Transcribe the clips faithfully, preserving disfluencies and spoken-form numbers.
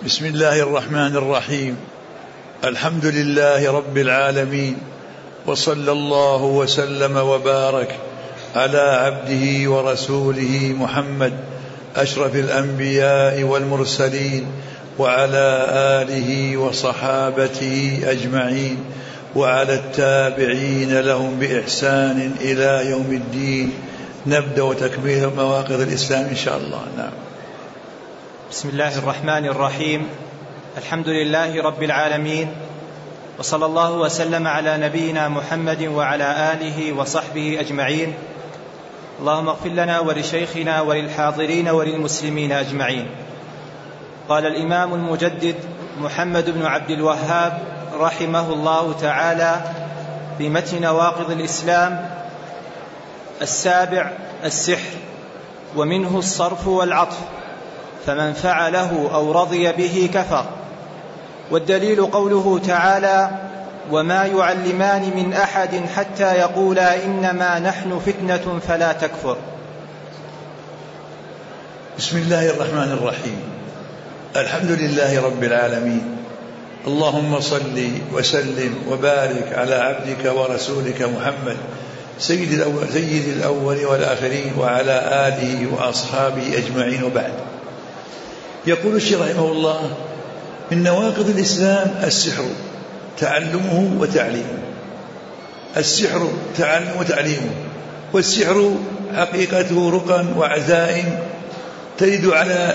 بسم الله الرحمن الرحيم. الحمد لله رب العالمين، وصلى الله وسلم وبارك على عبده ورسوله محمد أشرف الأنبياء والمرسلين، وعلى آله وصحابته أجمعين، وعلى التابعين لهم بإحسان إلى يوم الدين. نبدأ تكميل مواقف الإسلام إن شاء الله. نعم. بسم الله الرحمن الرحيم. الحمد لله رب العالمين، وصلى الله وسلم على نبينا محمد وعلى آله وصحبه أجمعين. اللهم اغفر لنا ولشيخنا وللحاضرين وللمسلمين أجمعين. قال الإمام المجدد محمد بن عبد الوهاب رحمه الله تعالى في متن نواقض الإسلام: السابع السحر، ومنه الصرف والعطف، فمن فعله أو رضي به كفر. والدليل قوله تعالى: وما يعلمان من أحد حتى يقولا إنما نحن فتنة فلا تكفر. بسم الله الرحمن الرحيم. الحمد لله رب العالمين، اللهم صل وسلم وبارك على عبدك ورسولك محمد سيد الأول, سيد الأول والآخرين، وعلى آله وأصحابه أجمعين، وبعد. يقول الشيخ رحمه الله: من نواقض الإسلام السحر، تعلمه وتعليمه. السحر تعلم وتعليمه. والسحر حقيقته رقى وعزائم ترد على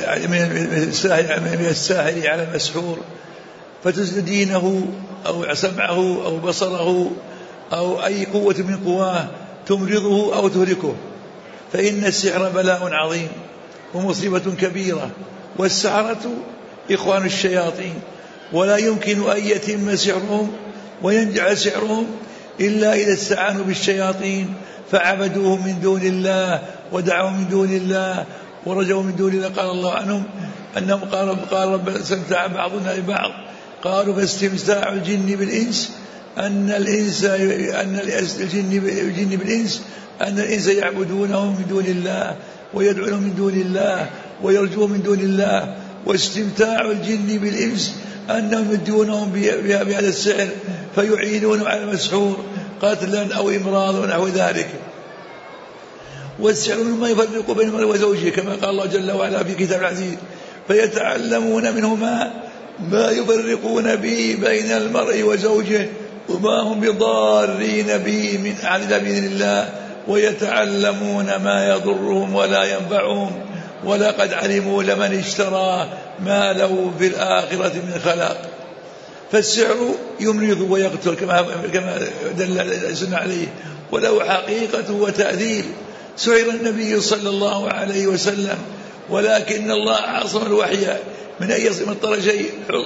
من الساحر على المسحور، فتزن دينه أو سمعه أو بصره أو أي قوة من قواه تمرضه أو تهلكه. فإن السحر بلاء عظيم ومصيبة كبيرة، والسحرة إخوان الشياطين، ولا يمكن أن يتم سحرهم وينجح سحرهم إلا إذا استعانوا بالشياطين فعبدوهم من دون الله ودعوا من دون الله ورجوا من دون الله. قال الله عنهم أنهم قالوا قال رب استمتع بعضنا ببعض، قالوا فاستمتاع الجن بالإنس أن الإنس أن الجن بالإنس أن الإنس يعبدونهم من دون الله ويدعونهم من دون الله ويرجون من دون الله. واستمتاع الجن بالإنس أنهم يدونهم بهذا السحر فيعينون على المسحور قتلا أو إمراض ونحو ذلك. والسحر مما يفرق بين المرء وزوجه، كما قال الله جل وعلا في كتاب العزيز: فيتعلمون منهما ما يفرقون به بين المرء وزوجه وما هم بضارين به من أحد إلا بإذن الله، ويتعلمون ما يضرهم ولا ينفعهم، ولقد علموا لمن اشتراه ما له في الآخرة من خلاق. فالسحر يمرض ويقتل كما كما دل السنة عليه، وله حقيقة وتأثير. سحر النبي صلى الله عليه وسلم، ولكن الله عصم الوحي من أن يصم الطرشين.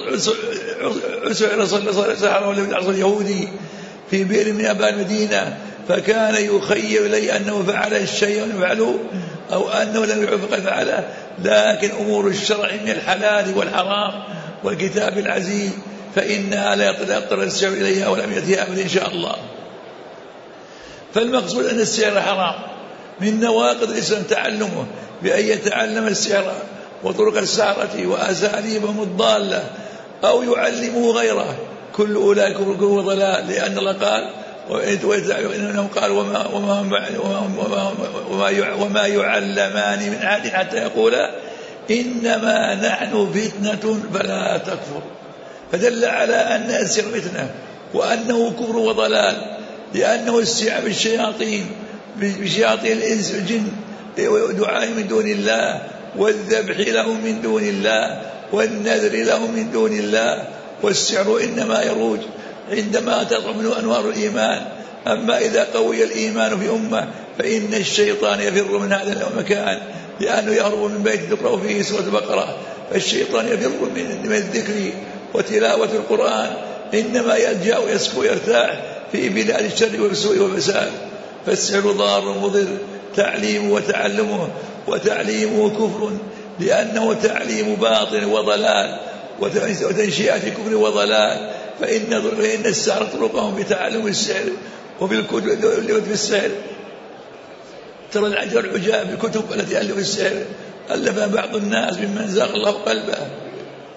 سحر صلى الله عليه وسلم العصر اليهودي في بئر من أبان المدينة، فكان يخيل إليه أنه فعل الشيء ونفعله أو أنه لم يفعل فقد فعله، لكن أمور الشرع من الحلال والحرام والكتاب العزيز فإنها لا يضطر السحر إليها ولم يأتيها أبدا إن شاء الله. فالمقصود أن السحر حرام. من نواقض الإسلام تعلمه، بأن يتعلم السحر وطرق السحرة وأساليبهم الضالة أو يعلمه غيره. كل أولئك كفر ضلال، لأن الله قال وإنهم قال وما, وما, وما, وما, وما يعلمان من أحد حتى يقولا إنما نحن فتنة فلا تكفر. فدل على أن السحر فتنة وأنه كفر وضلال، لأنه استيعاب الشياطين بشياطين الإنس والجن، دعاء من دون الله، والذبح لهم من دون الله، والنذر لهم من دون الله. والسحر إنما يروج عندما تطلع منه أنوار الإيمان. أما إذا قوي الإيمان في أمة فإن الشيطان يفر من هذا المكان، لأنه يهرب من بيت تقرأ فيه سورة البقرة. فالشيطان يفر من الذكر وتلاوة القرآن، إنما يلجأ ويسكو ويرتاح في بلاد الشر والسوء والفساد. فالسحر ضار مضر، تعليمه وتعلمه، وتعليمه كفر لأنه تعليم باطل وضلال وتنشئة كفر وضلال. فإن فإن السحر طرقهم بتعلم السحر وبالكتب في السحر. ترى العجب العجاب الكتب التي ألف السحر ألفها بعض الناس ممن زاغ الله قلبه،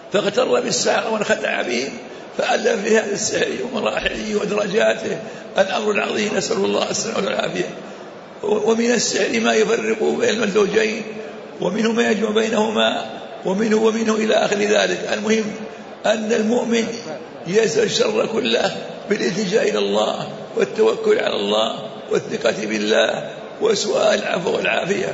فاغتر بالسحرة وانخدع بهم فألف في هذا السحر ومراحله ودرجاته الأمر العظيم، نسأل الله السلامة والعافية. ومن السحر ما يفرق بين الزوجين، ومنه ما يجمع بينهما، ومنه ومنه إلى آخر ذلك. المهم أن المؤمن يزال الشر كله بالالتجاء إلى الله والتوكل على الله والثقة بالله وسؤال العفو والعافية.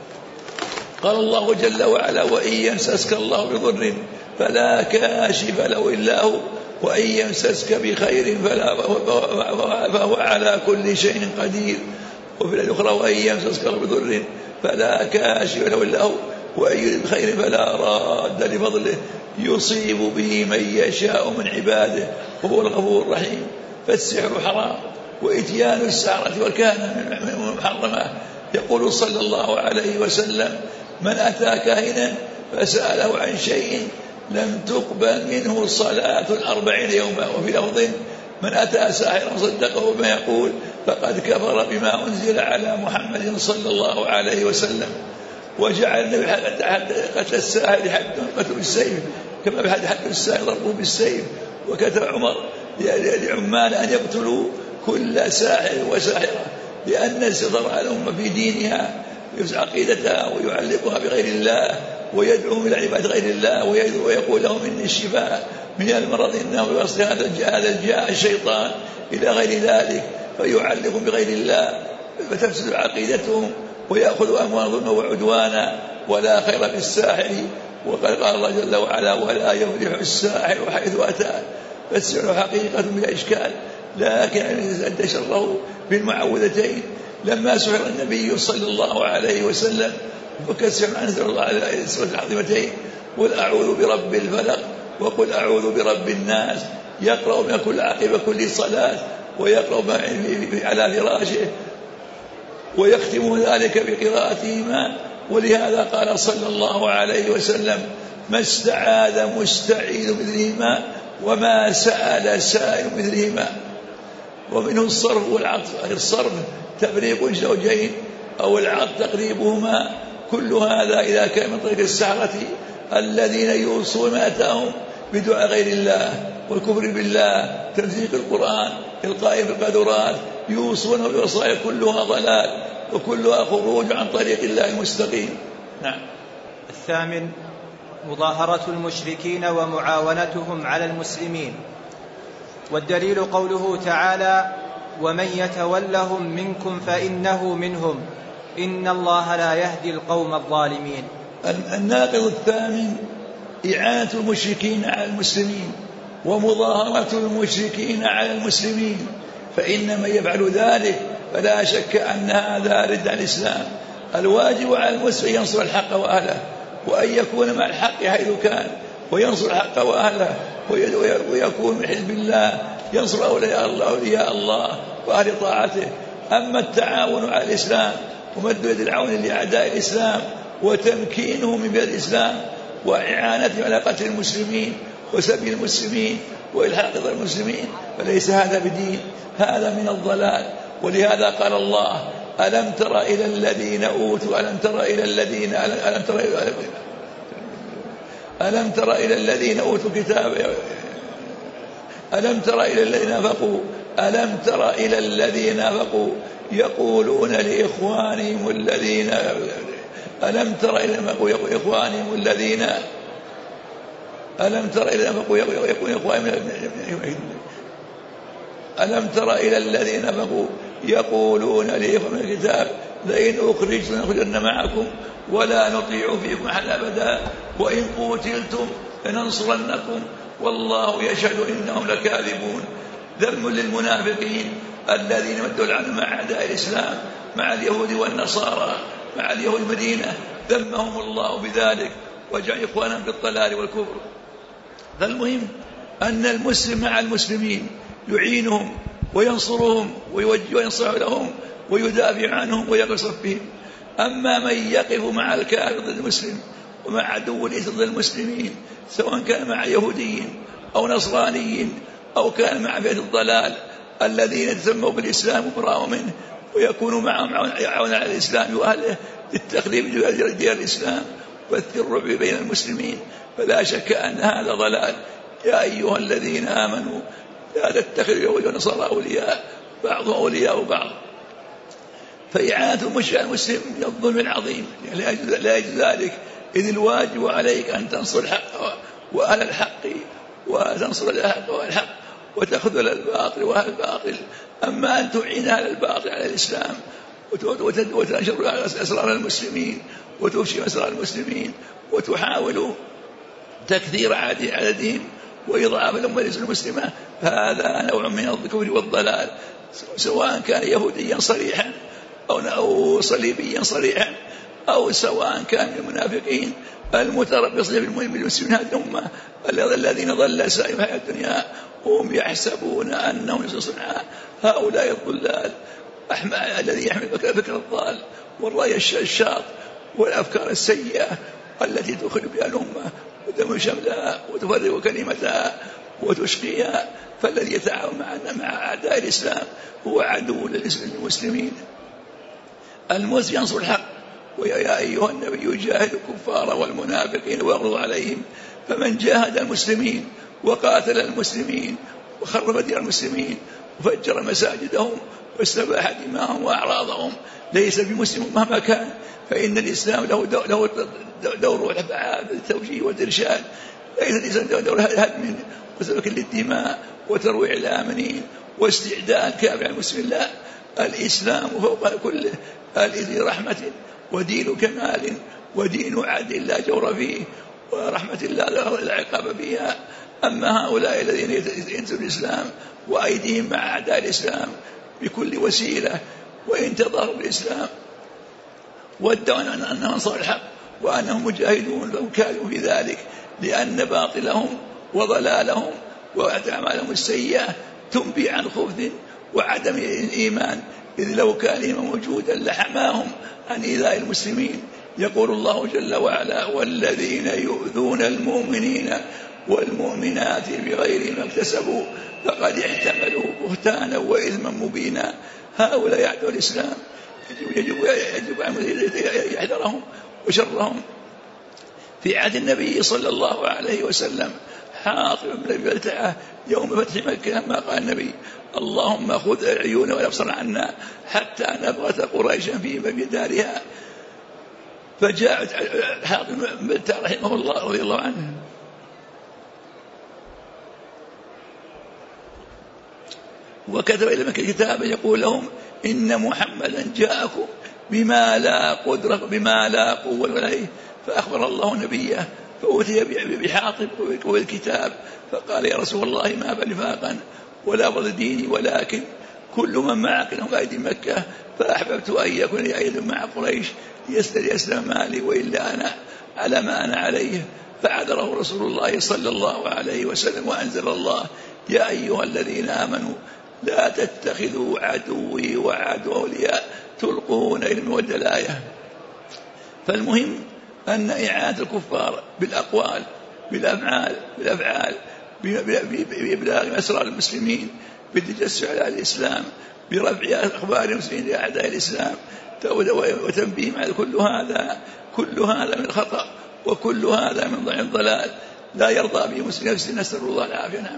قال الله جل وعلا: وإن يمسسك الله بضر فلا كاشف له إلا هو وإن يمسسك بخير فلا فهو على كل شيء قدير. وفي الأخرى: وإن يمسسك الله بضر فلا كاشف له إلا هو وإن يرد بخير فلا راد لفضله يصيب به من يشاء من عباده وهو الغفور الرحيم. فالسحر حرام، وإتيان السحرة والكهنة محرمة. يقول صلى الله عليه وسلم: من أتى كاهنا فسأله عن شيء لم تقبل منه صلاة أربعين يوما. وفي لفظ: من أتى ساحرا صدقه بما يقول فقد كفر بما أنزل على محمد صلى الله عليه وسلم. وجعل النبي قتل الساحر حد قتل بالسيف، كما بحد حد الساحر ضربه بالسيف. وكتب عمر لعمال أن يقتلوا كل ساحر وساحرة، لأن استضر الأمة في دينها يفسد عقيدتها ويعلقها بغير الله ويدعو إلى عبادة غير الله ويقول لهم إن الشفاء من المرض إنه بوصل هذا الجاء الشيطان إلى غير ذلك، فيعلق بغير الله فتفسد عقيدتهم ويأخذ أموالهم وعدوانا، ولا خير في الساحر. وقال قال الله جل وعلا: ولا يفلح الساحر حيث أتى. فالسحر حقيقة بلا إشكال، لكن أدى شره بالمعوذتين. لما سحر النبي صلى الله عليه وسلم وكسر أنزل الله على السورة العظيمتين: قل أعوذ برب الفلق وقل أعوذ برب الناس، يقرأ من كل عقب كل صلاة ويقرأ على فراشه ويختم ذلك بقراءتهما. ولهذا قال صلى الله عليه وسلم: ما استعاذ مستعيذ مثلهما وما سأل سائل مثلهما. ومنه الصرف والعطف، الصرف تفريق الزوجين أو العطف تقريبهما. كل هذا إذا كان من طريق السحرة الذين يوصون ما أتاهم بدعاء غير الله والكفر بالله، تمزيق القرآن، القائم بالقدرات، يوصون بالوصايا، كلها ضلال وكلها خروج عن طريق الله المستقيم. نعم. الثامن: مظاهرة المشركين ومعاونتهم على المسلمين. والدليل قوله تعالى: ومن يتولهم منكم فإنه منهم إن الله لا يهدي القوم الظالمين. الناقض الثامن: إعانة المشركين على المسلمين ومظاهرة المشركين على المسلمين. فإن من يفعل ذلك فلا شك أن هذا رد عن الإسلام. الواجب على المسلم ينصر الحق وأهله، وأن يكون مع الحق حيث كان وينصر الحق وأهله، ويكون من حزب الله ينصر أولياء الله, أولياء الله وأهل طاعته. أما التعاون على الإسلام ومد يد العون لأعداء الإسلام وتمكينهم من بلاد الإسلام وإعانتهم على قتل المسلمين وسبي المسلمين وإلحاق المسلمين، فليس هذا بدين، هذا من الضلال. ولهذا قال الله: ألم تر إلى الذين أوتوا ألم تر إلى الذين ألم تر ألم تر إلى الذين أوتوا كتاب ألم تر إلى الذين نافقوا ألم تر إلى الذين نافقوا يقولون لإخوانهم الذين ألم تر إلى إخوانهم الذين ألم تر إلى ألم تر إلى الذين نافقوا يقولون لإخوانهم الكتاب لئن أخرجتم لنخرجن معكم ولا نطيع فيكم أحدا أبدا وإن قتلتم لننصرنكم والله يشهد إنهم لكاذبون. ذم للمنافقين الذين مدوا العلم مع أعداء الإسلام، مع اليهود والنصارى، مع اليهود المدينة، ذمهم الله بذلك وجعل إخوانهم بالضلال والكفر. فالمهم أن المسلم مع المسلمين يعينهم وينصرهم ويوجه وينصح لهم ويدافع عنهم ويقصف بهم. أما من يقف مع الكافر ضد المسلم ومع عدو ليس ضد المسلمين، سواء كان مع يهوديين أو نصرانيين أو كان مع فئة الضلال الذين يتسموا بالإسلام وبراءوا منه ويكونوا معهم عون على الإسلام وأهله للتخريب ديار الإسلام بث الرعب بين المسلمين، فلا شك أن هذا ضلال. يا أيها الذين آمنوا لا تتخذوا اليهود والنصارى أولياء بعضهم أولياء بعض. فإعانة المشرك المسلم من الظلم العظيم، لا يجوز ذلك، إذ الواجب عليك أن تنصر الحق وأهل الحق وتنصر الحق وأهل الحق وتخذل الباطل وأهل الباطل. أما أن تعين أهل الباطل على الإسلام وتنشر أسرار المسلمين وتفشي أسرار المسلمين وتحاول تكثير عددهم وإضعاف الأمة المسلمة، هذا نوع من الكفر والضلال، سواء كان يهوديا صريحا أو صليبيا صريحا، أو سواء كان من المنافقين المتربصين بالمسلمين هذه الأمة الذين ضل سعيهم في الدنيا وهم يحسبون أنهم يصنعون. هؤلاء الضلال الذي يحمل فكر الضال والرأي الشاط والأفكار السيئة التي تخرج بها الأمة وتدمر شملها وتفرق كلمتها وتشقيها. فالذي يتعاون مع أعداء الإسلام هو عدو للمسلمين. المسلم ينصر الحق، ويا أيها النبي جاهد الكفار والمنافقين واغلظ عليهم. فمن جاهد المسلمين وقاتل المسلمين وخرب ديار المسلمين وفجر مساجدهم واستباح دماءهم وأعراضهم ليس بمسلم مهما كان، فإن الإسلام له دور, دور التوجيه والإرشاد، ليس الإسلام دور هدم وسفك للدماء وترويع الآمنين واستعداء الكافر المسلمين. لا، الإسلام فوق كله دين رحمة ودين كمال ودين عدل لا جور فيه ورحمة الله لا عقاب فيها. أما هؤلاء الذين ينزلوا الإسلام وأيديهم مع أعداء الإسلام بكل وسيلة وإن تظاهروا بالإسلام وادعوا أنهم أنصار الحق وأنهم مجاهدون فهم كاذبون في ذلك، لأن باطلهم وضلالهم وأعمالهم السيئة تنبي عن خبث وعدم الإيمان، إذ لو كان الإيمان موجودا لحماهم عن إيذاء المسلمين. يقول الله جل وعلا: والذين يؤذون المؤمنين والمؤمنات بغير ما اكتسبوا فقد احتملوا بهتانا وإثما مبينا. هؤلاء يعدوا الإسلام، يجب, يجب أن يحذرهم وشرهم. في عهد النبي صلى الله عليه وسلم حاطب بن بلتعة يوم فتح مكة ما قال النبي: اللهم خذ العيون والأبصار عنا حتى نبغت قريشا في دارها. فجاء حاطب بن بلتعة رحمه الله رضي الله عنه وكتب إلى مكة كتابا يقول لهم: إن محمدا جاءكم بما لا قدرة بما لا قوة عليه. فأخبر الله نبيه فأوتي بحاطب والكتاب فقال: يا رسول الله ما بنفاقا ولا بض ديني، ولكن كل من معك لهم قائد مكة، فأحببت أن يكون لي أيضا مع قريش ليسلم مالي وإلا أنا على ما أنا عليه. فعذره رسول الله صلى الله عليه وسلم وأنزل الله: يا أيها الذين آمنوا لا تتخذوا عدوي وعدو أولياء تلقون إلى المودة. الآية. فالمهم أن إعانة الكفار بالأقوال بالأفعال بالأفعال بإبلاغ أسرار المسلمين بالتجسس على الإسلام برفع أخبار المسلمين لأعداء الإسلام وتنبيهم على كل هذا كل هذا من خطأ وكل هذا من ضعف ضلال لا يرضى به مسلم نفسه. نسأل الله العافية. نعم.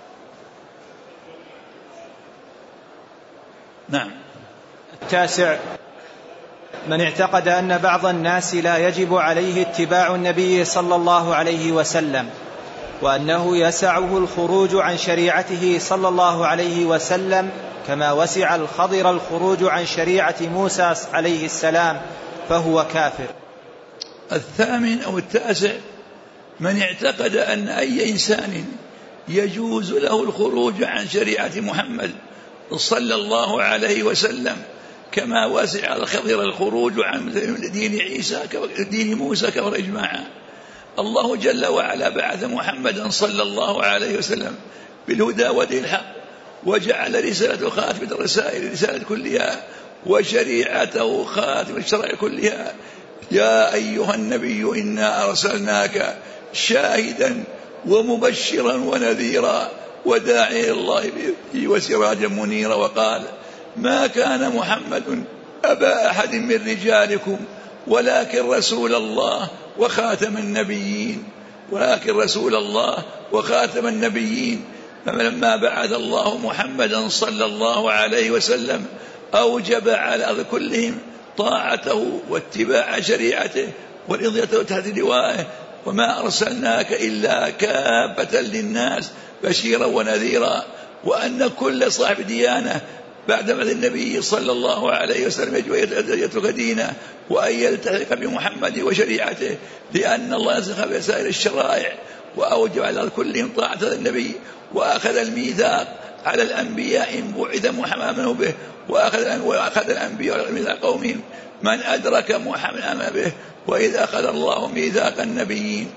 نعم. التاسع: من اعتقد أن بعض الناس لا يجب عليه اتباع النبي صلى الله عليه وسلم وأنه يسعه الخروج عن شريعته صلى الله عليه وسلم كما وسع الخضر الخروج عن شريعة موسى عليه السلام فهو كافر. الثامن أو التاسع: من اعتقد أن أي إنسان يجوز له الخروج عن شريعة محمد صلى الله عليه وسلم كما وسع الخضر الخروج عن دين عيسى دين موسى كفر إجماعا. الله جل وعلا بعث محمدا صلى الله عليه وسلم بالهدى ودين الحق وجعل رسالة خاتمة الرسائل رسالة كلها وشريعته خاتمة الشرائع كلها. يا أيها النبي إنا أرسلناك شاهدا ومبشرا ونذيرا وداعيا إلى الله بإذنه وسراجا منيرا. وقال: ما كان محمد أبا أحد من رجالكم ولكن رسول الله وخاتم النبيين، ولكن رسول الله وخاتم النبيين. فلما بعث الله محمدا صلى الله عليه وسلم أوجب على كلهم طاعته واتباع شريعته والإضية تحت لوائه، وما أرسلناك إلا كافة للناس بشيرا ونذيرا. وأن كل صاحب ديانة بعد بعث النبي صلى الله عليه وسلم يجب أن يترك دينه وأن يلتحق بمحمد وشريعته، لأن الله نسخ بسائر الشرائع وأوجب على كلهم طاعة النبي، وأخذ الميثاق على الأنبياء إن بعث محمد به، وأخذ, وأخذ الأنبياء ميثاق قومهم من أدرك محمد به، وإذ أخذ الله ميثاق النبيين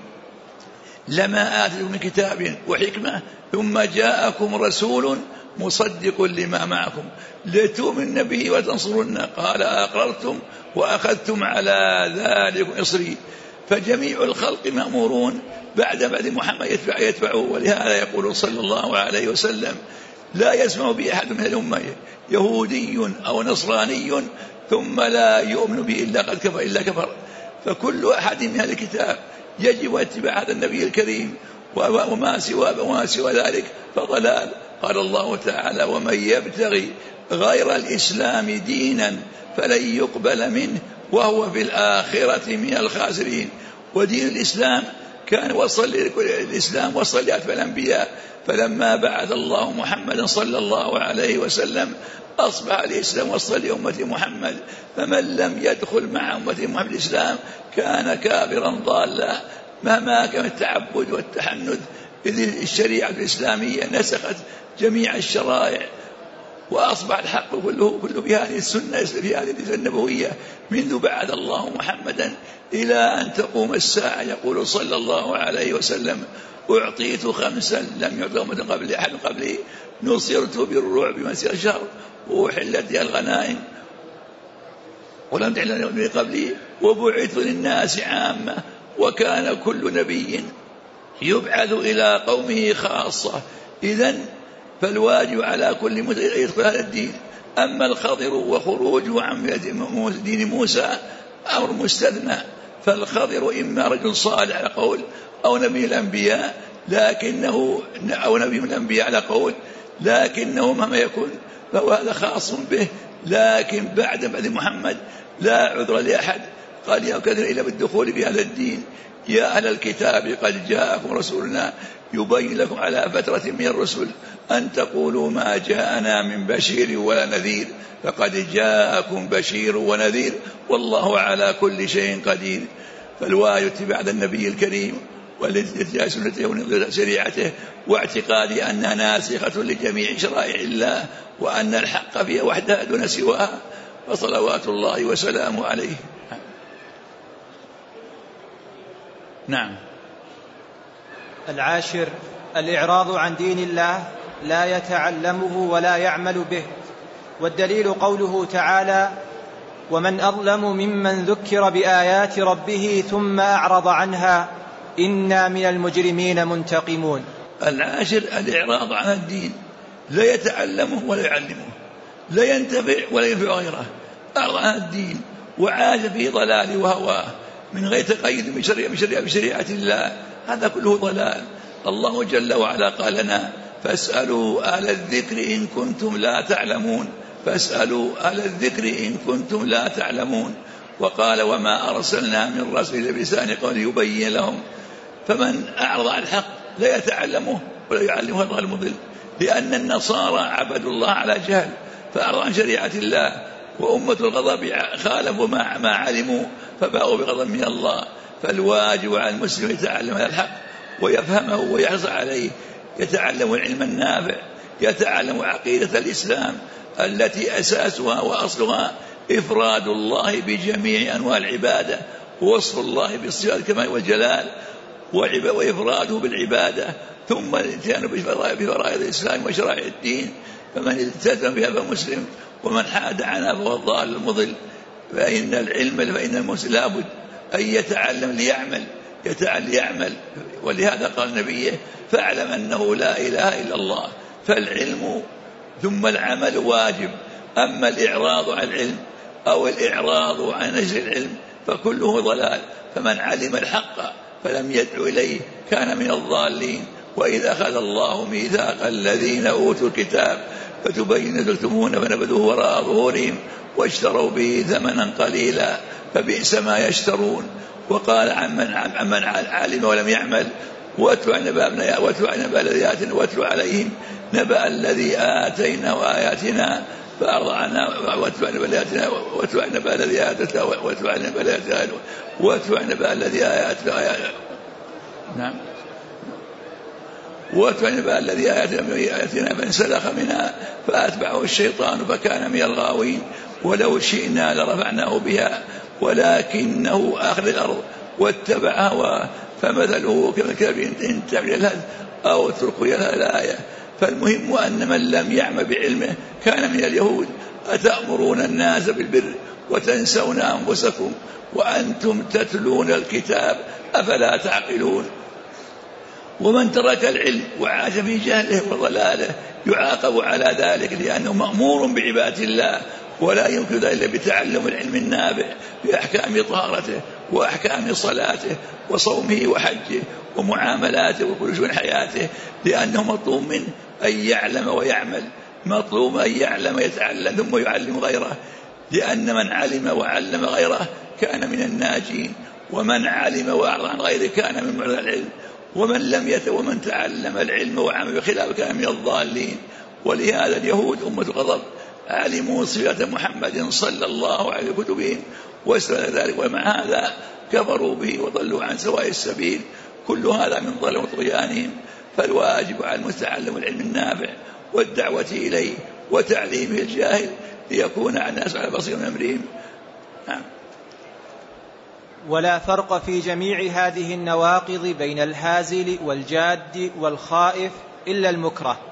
لما آتيكم من كتاب وحكمة ثم جاءكم رسول مصدق لما معكم لتؤمنوا به وتنصرونه قال أقررتم وأخذتم على ذلك إصري. فجميع الخلق مأمورون بعد بعد محمد يتبع يتبعه. ولهذا يقول صلى الله عليه وسلم لا يسمع به أحد من الأمة يهودي أو نصراني ثم لا يؤمن به إلا قد كفر إلا كفر. فكل أحد من أهل الكتاب يجب اتباع هذا النبي الكريم، وما سوى وما سوى ذلك فضلال. قال الله تعالى ومن يبتغي غير الإسلام دينا فلن يقبل منه وهو في الآخرة من الخاسرين. ودين الإسلام كان وصل الإسلام وصل لأتباع الأنبياء، فلما بعث الله محمدا صلى الله عليه وسلم أصبح الإسلام وصل لأمة محمد، فمن لم يدخل مع أمة محمد الإسلام كان كافرا ضالا مهما كان التعبد والتحنث، إذ الشريعة الإسلامية نسخت جميع الشرائع، وأصبح الحق كله كله في هذه السنة في هذه النبوية منذ بعث الله محمدا إلى أن تقوم الساعة. يقول صلى الله عليه وسلم أعطيت خمسا لم يعطهم من قبل أحد قبلي، نصرت بالرعب مسير شهر، وأحلت لي الغنائم ولم تحل من قبلي، وبعث للناس عامة. وكان كل نبي يبعث إلى قومه خاصة. إذن فالواجب على كل مسلم يدخل هذا الدين. أما الخضر وخروجه عن دين موسى أمر مستثنى، فالخضر إما رجل صالح على قول أو نبي الأنبياء لكنه أو نبي من الأنبياء على قول لكنه مهما يكون فهو هذا خاص به. لكن بعد بعد محمد لا عذر لأحد قال يا كثير إلا بالدخول في هذا الدين. يا أهل الكتاب قد جاءكم رسولنا يبين لكم على فترة من الرسل أن تقولوا ما جاءنا من بشير ولا نذير، فقد جاءكم بشير ونذير والله على كل شيء قدير. فالواجب اتباع النبي الكريم والاتباع سنته وشريعته، واعتقاد أنها ناسخة لجميع شرائع الله وأن الحق فيها وحدها دون سواها، فصلوات الله وسلامه عليه. نعم. العاشر الإعراض عن دين الله لا يتعلمه ولا يعمل به. والدليل قوله تعالى ومن أظلم ممن ذكر بآيات ربه ثم أعرض عنها إنا من المجرمين منتقمون. العاشر الإعراض عن الدين لا يتعلمه ولا يعلمه، لا ينتفع ولا ينفع غيره، أعرض عن الدين وعاش في ضلال وهواه من غير تقيد بشريعة, بشريعة الله، هذا كله ضلال. الله جل وعلا قال لنا فاسألوا أهل الذكر إن كنتم لا تعلمون، فاسألوا أهل الذكر إن كنتم لا تعلمون. وقال وما أرسلنا من رسول بلسان قوم يبين لهم. فمن أعرض عن الحق لا يتعلمه ولا يعلمه غير المضل، لأن النصارى عبدوا الله على جهل فأعرضوا عن شريعة الله، وأمة الغضب خالفوا ما, ما علموا فباءوا بغضب من الله. فالواجب على المسلم يتعلم هذا الحق ويفهمه ويحرص عليه، يتعلم العلم النافع، يتعلم عقيدة الإسلام التي أساسها وأصلها إفراد الله بجميع أنواع العبادة، ووصف الله بالصفات الكمال والجلال وإفراده بالعبادة، ثم الاتيان بفرائض الإسلام وشرائع الدين. فمن التزم بها فمسلم، ومن حاد عنها فهو الضال المضل. فإن العلم فإن المسلم لابد أن يتعلم ليعمل يتعلم ليعمل ولهذا قال نبيه فاعلم أنه لا إله إلا الله. فالعلم ثم العمل واجب. أما الإعراض عن العلم أو الإعراض عن نشر العلم فكله ضلال. فمن علم الحق فلم يدع إليه كان من الضالين. وإذا أخذ الله ميثاق الذين أوتوا الكتاب فتبينتموه فنبذوه وراء ظهورهم واشتروا به ثمنا قليلا فبئس ما يشترون. وقال عمن عمن علم ولم يعمل واتلو عليهم نبأ الذي آتيناه آياتنا فأرضعنا واتلو نبأ الذي آتيناه واتلو نبأ الذي آياتنا نعم واتبع الذي آياتنا فانسلخ منها فأتبعه الشيطان فكان من الغاوين. ولو شئنا لرفعناه بها ولكنه أخذ الأرض واتبع هواه فمثله كمثل إن تحمل يلهث أو اتركه يلهث الآية. فالمهم أن من لم يعمل بعلمه كان من اليهود. أتأمرون الناس بالبر وتنسون أنفسكم وأنتم تتلون الكتاب أفلا تعقلون. ومن ترك العلم وعاش في جهله وضلاله يعاقب على ذلك لأنه مأمور بعبادة الله ولا يمكن ذلك إلا بتعلم العلم النافع بأحكام طهارته وأحكام صلاته وصومه وحجه ومعاملاته وكل شيء من حياته. لأنه مطلوب منه أن يعلم ويعمل، مطلوب أن يعلم ويتعلم ثم يعلم غيره. لأن من علم وعلم غيره كان من الناجين، ومن علم وأعرض عن غيره كان من معرض العلم، ومن لم يت ومن تعلم العلم وعمل بخلاف كان من الضالين. ولهذا اليهود أمة غضب علموا صفة محمد صلى الله عليه كتبهم واستفاد ذلك، ومع هذا كفروا به وضلوا عن سواء السبيل. كل هذا من ضلال وطغيانهم. فالواجب على المتعلم العلم النافع والدعوة إليه وتعليمه الجاهل ليكون على الناس على بصيرة من أمرهم. نعم. ولا فرق في جميع هذه النواقض بين الهازل والجاد والخائف إلا المكره.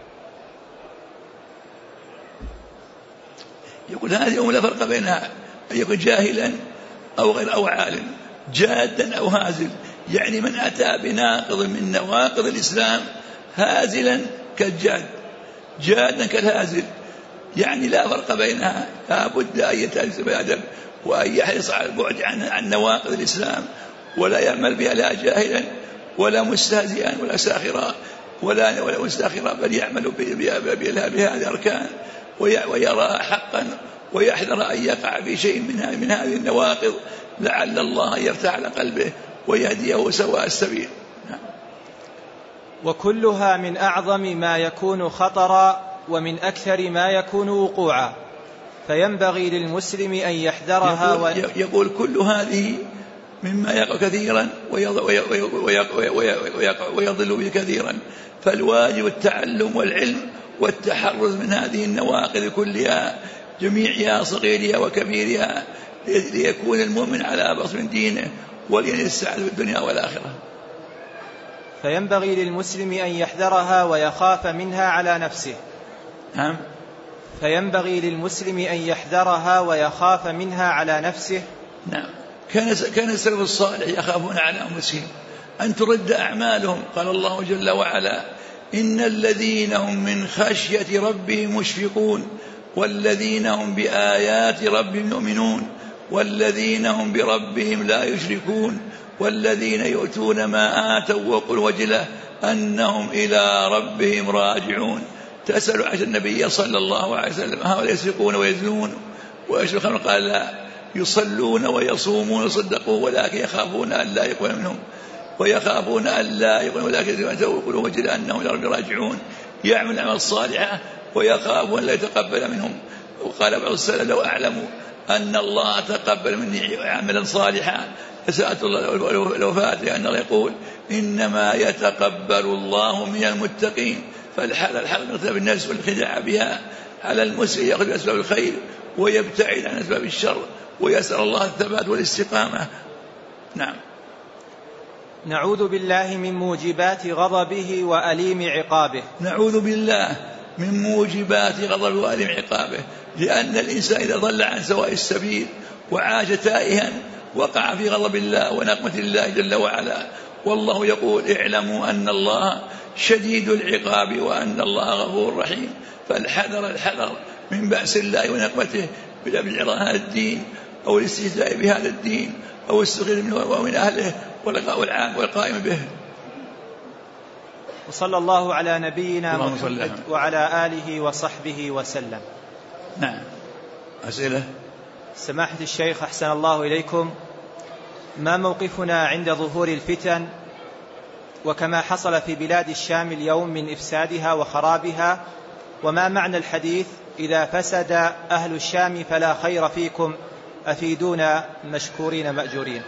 يقول هذه لا فرق بينها، أن يكون جاهلا أو غير أو عالم، جادا أو هازل. يعني من أتى بناقض من نواقض الإسلام هازلا كالجاد، جادا كالهازل، يعني لا فرق بينها. لا بد أن يتأدب بأدب وأن يحرص على البعد عن, عن نواقض الإسلام، ولا يعمل بها لا جاهلا ولا مستهزئا ولا ساخرا ولا, ولا مستاخرا، بل يعمل بها بهذه الأركان ويراها حقا ويحذر أن يقع في شيء من, من هذه النواقض لعل الله يفتح على قلبه ويهديه سواء السبيل. وكلها من أعظم ما يكون خطرا ومن أكثر ما يكون وقوعا، فينبغي للمسلم أن يحذرها. يقول, و... يقول كل هذه مما يقع كثيرا ويضل به كثيرا. فالواجب التعلم والعلم والتحرز من هذه النواقض كلها جميعها صغيرها وكبيرها ليكون المؤمن على بصر من دينه وليستعد في الدنيا والآخرة. فينبغي للمسلم أن يحذرها ويخاف منها على نفسه. نعم. فينبغي للمسلم أن يحذرها ويخاف منها على نفسه. نعم. كان كان السلف الصالح يخافون على أنفسهم أن ترد أعمالهم. قال الله جل وعلا: إن الذين هم من خشية ربهم مشفقون والذين هم بآيات ربهم يؤمنون والذين هم بربهم لا يشركون والذين يؤتون ما آتوا وقل وجلة أنهم إلى ربهم راجعون. تسأل عن النبي صلى الله عليه وسلم: هؤلاء يسرقون ويزنون ويشركون؟ قال: لا، يصلون ويصومون ويصدقون ولكن يخافون أن لا يكون منهم ويخافون أن لا يكون ولكن وقل وجلة أنهم إلى ربهم راجعون. يعمل عمل صالحة ويخافون أن لا يتقبل منهم. وقال بعض السلف: لو أعلموا أن الله تقبل مني عملا صالحا فسألت الله الوفاة، لأن الله يقول: إنما يتقبل الله من المتقين. فالحال الحال من أسباب الناس والخداع بها على المسلم يأخذ بأسباب الخير ويبتعد عن أسباب الشر ويسأل الله الثبات والاستقامة. نعم. نعوذ بالله من موجبات غضبه وأليم عقابه. نعوذ بالله من موجبات غضبه وأليم عقابه، لأن الإنسان إذا ضل عن سواء السبيل وعاش تائها وقع في غضب الله ونقمة الله جل وعلا. والله يقول: اعلموا أن الله شديد العقاب وأن الله غفور رحيم. فالحذر الحذر من بأس الله ونقمته بالعراء هذا الدين أو الاستهزاء بهذا الدين أو السخرية منه ومن أهله والعام والقائم به. وصلى الله على نبينا محمد وعلى آله وصحبه وسلم. نعم. أسئلة. سماحة الشيخ أحسن الله إليكم، ما موقفنا عند ظهور الفتن وكما حصل في بلاد الشام اليوم من إفسادها وخرابها، وما معنى الحديث إذا فسد أهل الشام فلا خير فيكم، أفيدونا مشكورين مأجورين؟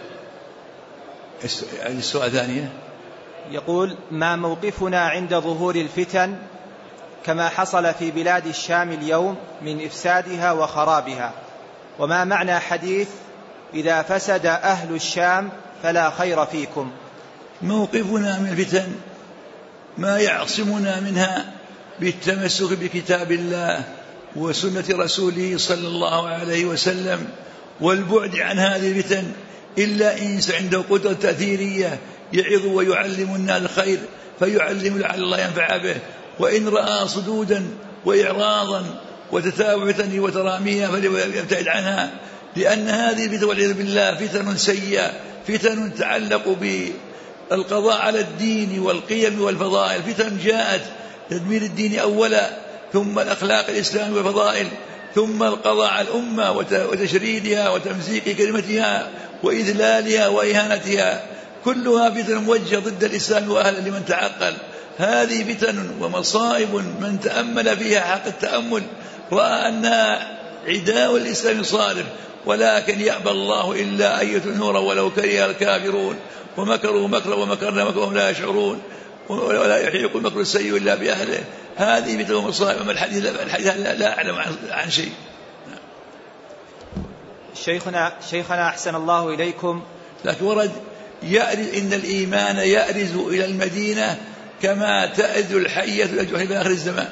السؤال ثانية يقول ما موقفنا عند ظهور الفتن كما حصل في بلاد الشام اليوم من إفسادها وخرابها، وما معنى حديث إذا فسد أهل الشام فلا خير فيكم؟ موقفنا من الفتن ما يعصمنا منها بالتمسك بكتاب الله وسنة رسوله صلى الله عليه وسلم والبعد عن هذه الفتن، إلا إنس عنده قدرة تأثيرية يعظ ويعلم الناس الخير فيعلم لعل الله ينفع به، وإن رأى صدودا وإعراضا وتتابعة وتراميها فليبتعد عنها، لأن هذه الفتن والعياذ بالله فتن سيئة، فتن تعلق بالقضاء على الدين والقيم والفضائل، فتن جاءت تدمير الدين أولا، ثم الأخلاق الإسلام والفضائل، ثم القضاء على الأمة وتشريدها وتمزيق كلمتها وإذلالها وإهانتها، كلها فتن موجهة ضد الإسلام وأهله لمن تعقل. هذه فتن ومصائب من تأمل فيها حق التأمل رأى أنها عداء الإسلام صارف، ولكن يأبى الله إلا أن يتنور ولو كره الكافرون، ومكروا مكرا ومكرنا مكرا وهم لا يشعرون، ولا يحيق المكر السيء إلا بأهله. هذه فتن ومصائب. أما الحديث, الحديث لا أعلم عن شيء. شيخنا, شيخنا أحسن الله إليكم، لكن ورد يأرز إن الإيمان يأرز إلى المدينة كما تأرز الحية إلى الجحر في آخر الزمان.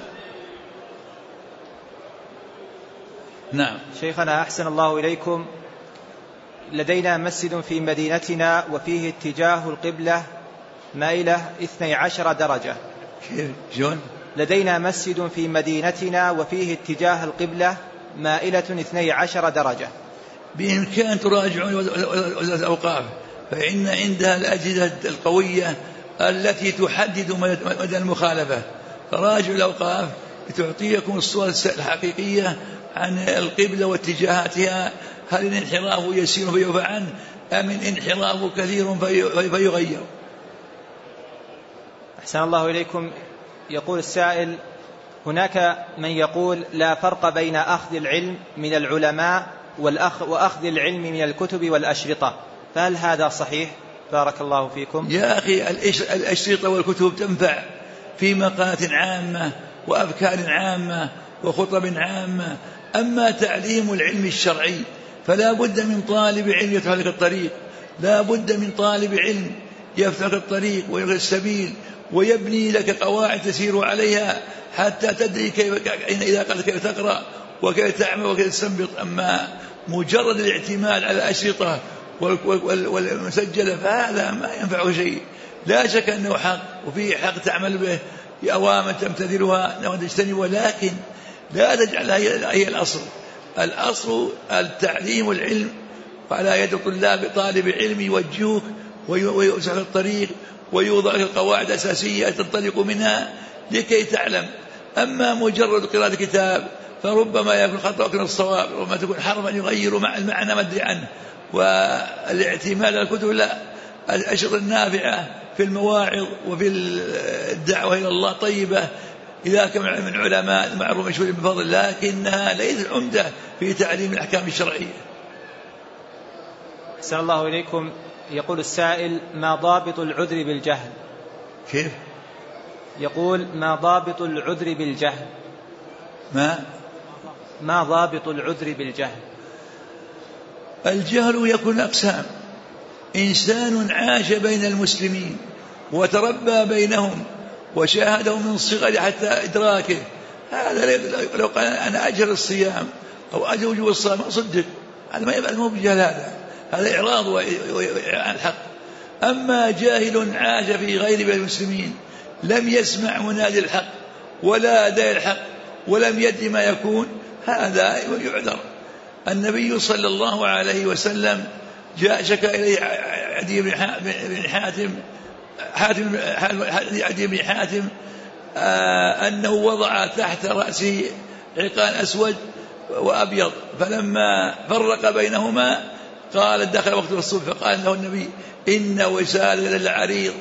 نعم. شيخنا أحسن الله إليكم، لدينا مسجد في مدينتنا وفيه اتجاه القبلة مائلة اثني عشر درجة. كيف جون؟ لدينا مسجد في مدينتنا وفيه اتجاه القبلة مائلة اثني عشر درجة. بإمكان تراجعون وزارة الأوقاف، فإن عندها الأجهزة القوية التي تحدد مدى المخالفة، فراجعوا الأوقاف لتعطيكم الصورة الحقيقية عن القبلة واتجاهاتها، هل الانحراف يسير فيعفى عنه أم الانحراف كثير فيغير. أحسن الله إليكم. يقول السائل هناك من يقول لا فرق بين أخذ العلم من العلماء والأخ وأخذ العلم من الكتب والأشرطة، فهل هذا صحيح؟ بارك الله فيكم. يا أخي الأشرطة والكتب تنفع في مقالات عامة وأفكار عامة وخطب عامة، أما تعليم العلم الشرعي فلا بد من طالب علم يفتح لك الطريق، لا بد من طالب علم يفتح لك الطريق ويفتح السبيل ويبني لك قواعد تسير عليها حتى تدري كيف إذا قلت كيف تقرأ وكيف تعمل وكيف تستنبط. أما مجرد الاعتماد على الأشرطة والمسجلة فهذا ما ينفع شيء. لا شك أنه حق وفيه حق تعمل به أوامر تمتثلها وتجتنبها، ولكن لا تجعلها هي الأصل. الأصل التعليم العلم وعلى يد طلاب طالب علم يوجهوك ويوسع الطريق ويوضع لك القواعد الأساسية تنطلق منها لكي تعلم. أما مجرد قراءة كتاب فربما يكون خطأ من الصواب، ربما تكون حرفا يغير مع المعنى ما أدري عنه. والاعتماد على الكتب لا، الأشرطة النافعة في المواعظ وفي الدعوة إلى الله طيبة إذا كان من علماء معروف مشهور بفضل، لكنها ليست عمدة في تعليم الأحكام الشرعية. أحسن الله إليكم. يقول السائل ما ضابط العذر بالجهل؟ كيف؟ يقول ما ضابط العذر بالجهل؟ ما ما ضابط العذر بالجهل؟ الجهل يكون أقسام. إنسان عاش بين المسلمين وتربى بينهم وشاهدهم من الصغر حتى إدراكه، هذا لو قال أنا أجر الصيام أو أجر وجوب الصلاة ما صدق، هذا ما يبقى مو بجهل، هذا هذا إعراض عن الحق. أما جاهل عاش في غير المسلمين لم يسمع منادي الحق ولا داعي الحق ولم يدري ما يكون، هذا يعذر. النبي صلى الله عليه وسلم جاء شكا إليه عدي بن حاتم حاتم عدي بن حاتم آه أنه وضع تحت رأسه عقال أسود وأبيض، فلما فرق بينهما قال دخل وقت الصبح فقال له النبي إن وسال للعريض،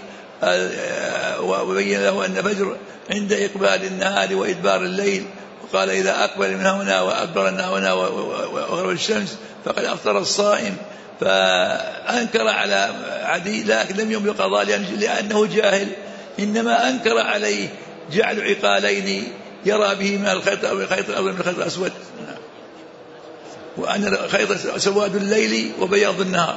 وبين له أن فجر عند إقبال النهار وإدبار الليل، وقال إذا أقبل من هنا وأدبر هنا وغرب الشمس فقد أفطر الصائم. فأنكر على عدي لكن لم يملك قضاء لأنه جاهل، إنما أنكر عليه جعل عقالين يرى به من الخيط أو الخيط الأبيض من الخيط الأسود، وأن الخيط سواد الليل وبياض النهار.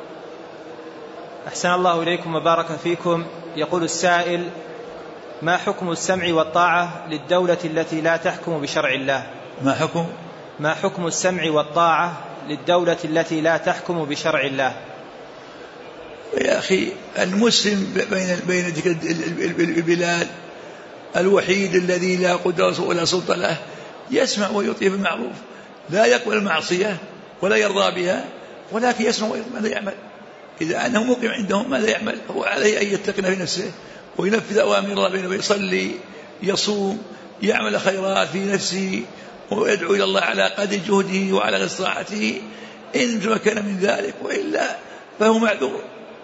أحسن الله إليكم وبارك فيكم. يقول السائل: ما حكم السمع والطاعة للدولة التي لا تحكم بشرع الله؟ ما حكم ما حكم السمع والطاعة للدولة التي لا تحكم بشرع الله؟ يا أخي المسلم بين بين البلاد الوحيد الذي لا قدرة ولا سلطة له يسمع ويطيع بالمعروف، لا يقبل المعصية ولا يرضى بها، ولكن يسمع ويطيع. ماذا يعمل؟ إذا أنه مقيم عندهم ماذا يعمل؟ هو عليه أن يتقن في نفسه وينفذ أوامر الله بينه، ويصلي يصوم يعمل خيرات في نفسه ويدعو إلى الله على قدر جهده وعلى استطاعته إن تمكن من ذلك، وإلا فهو معذور.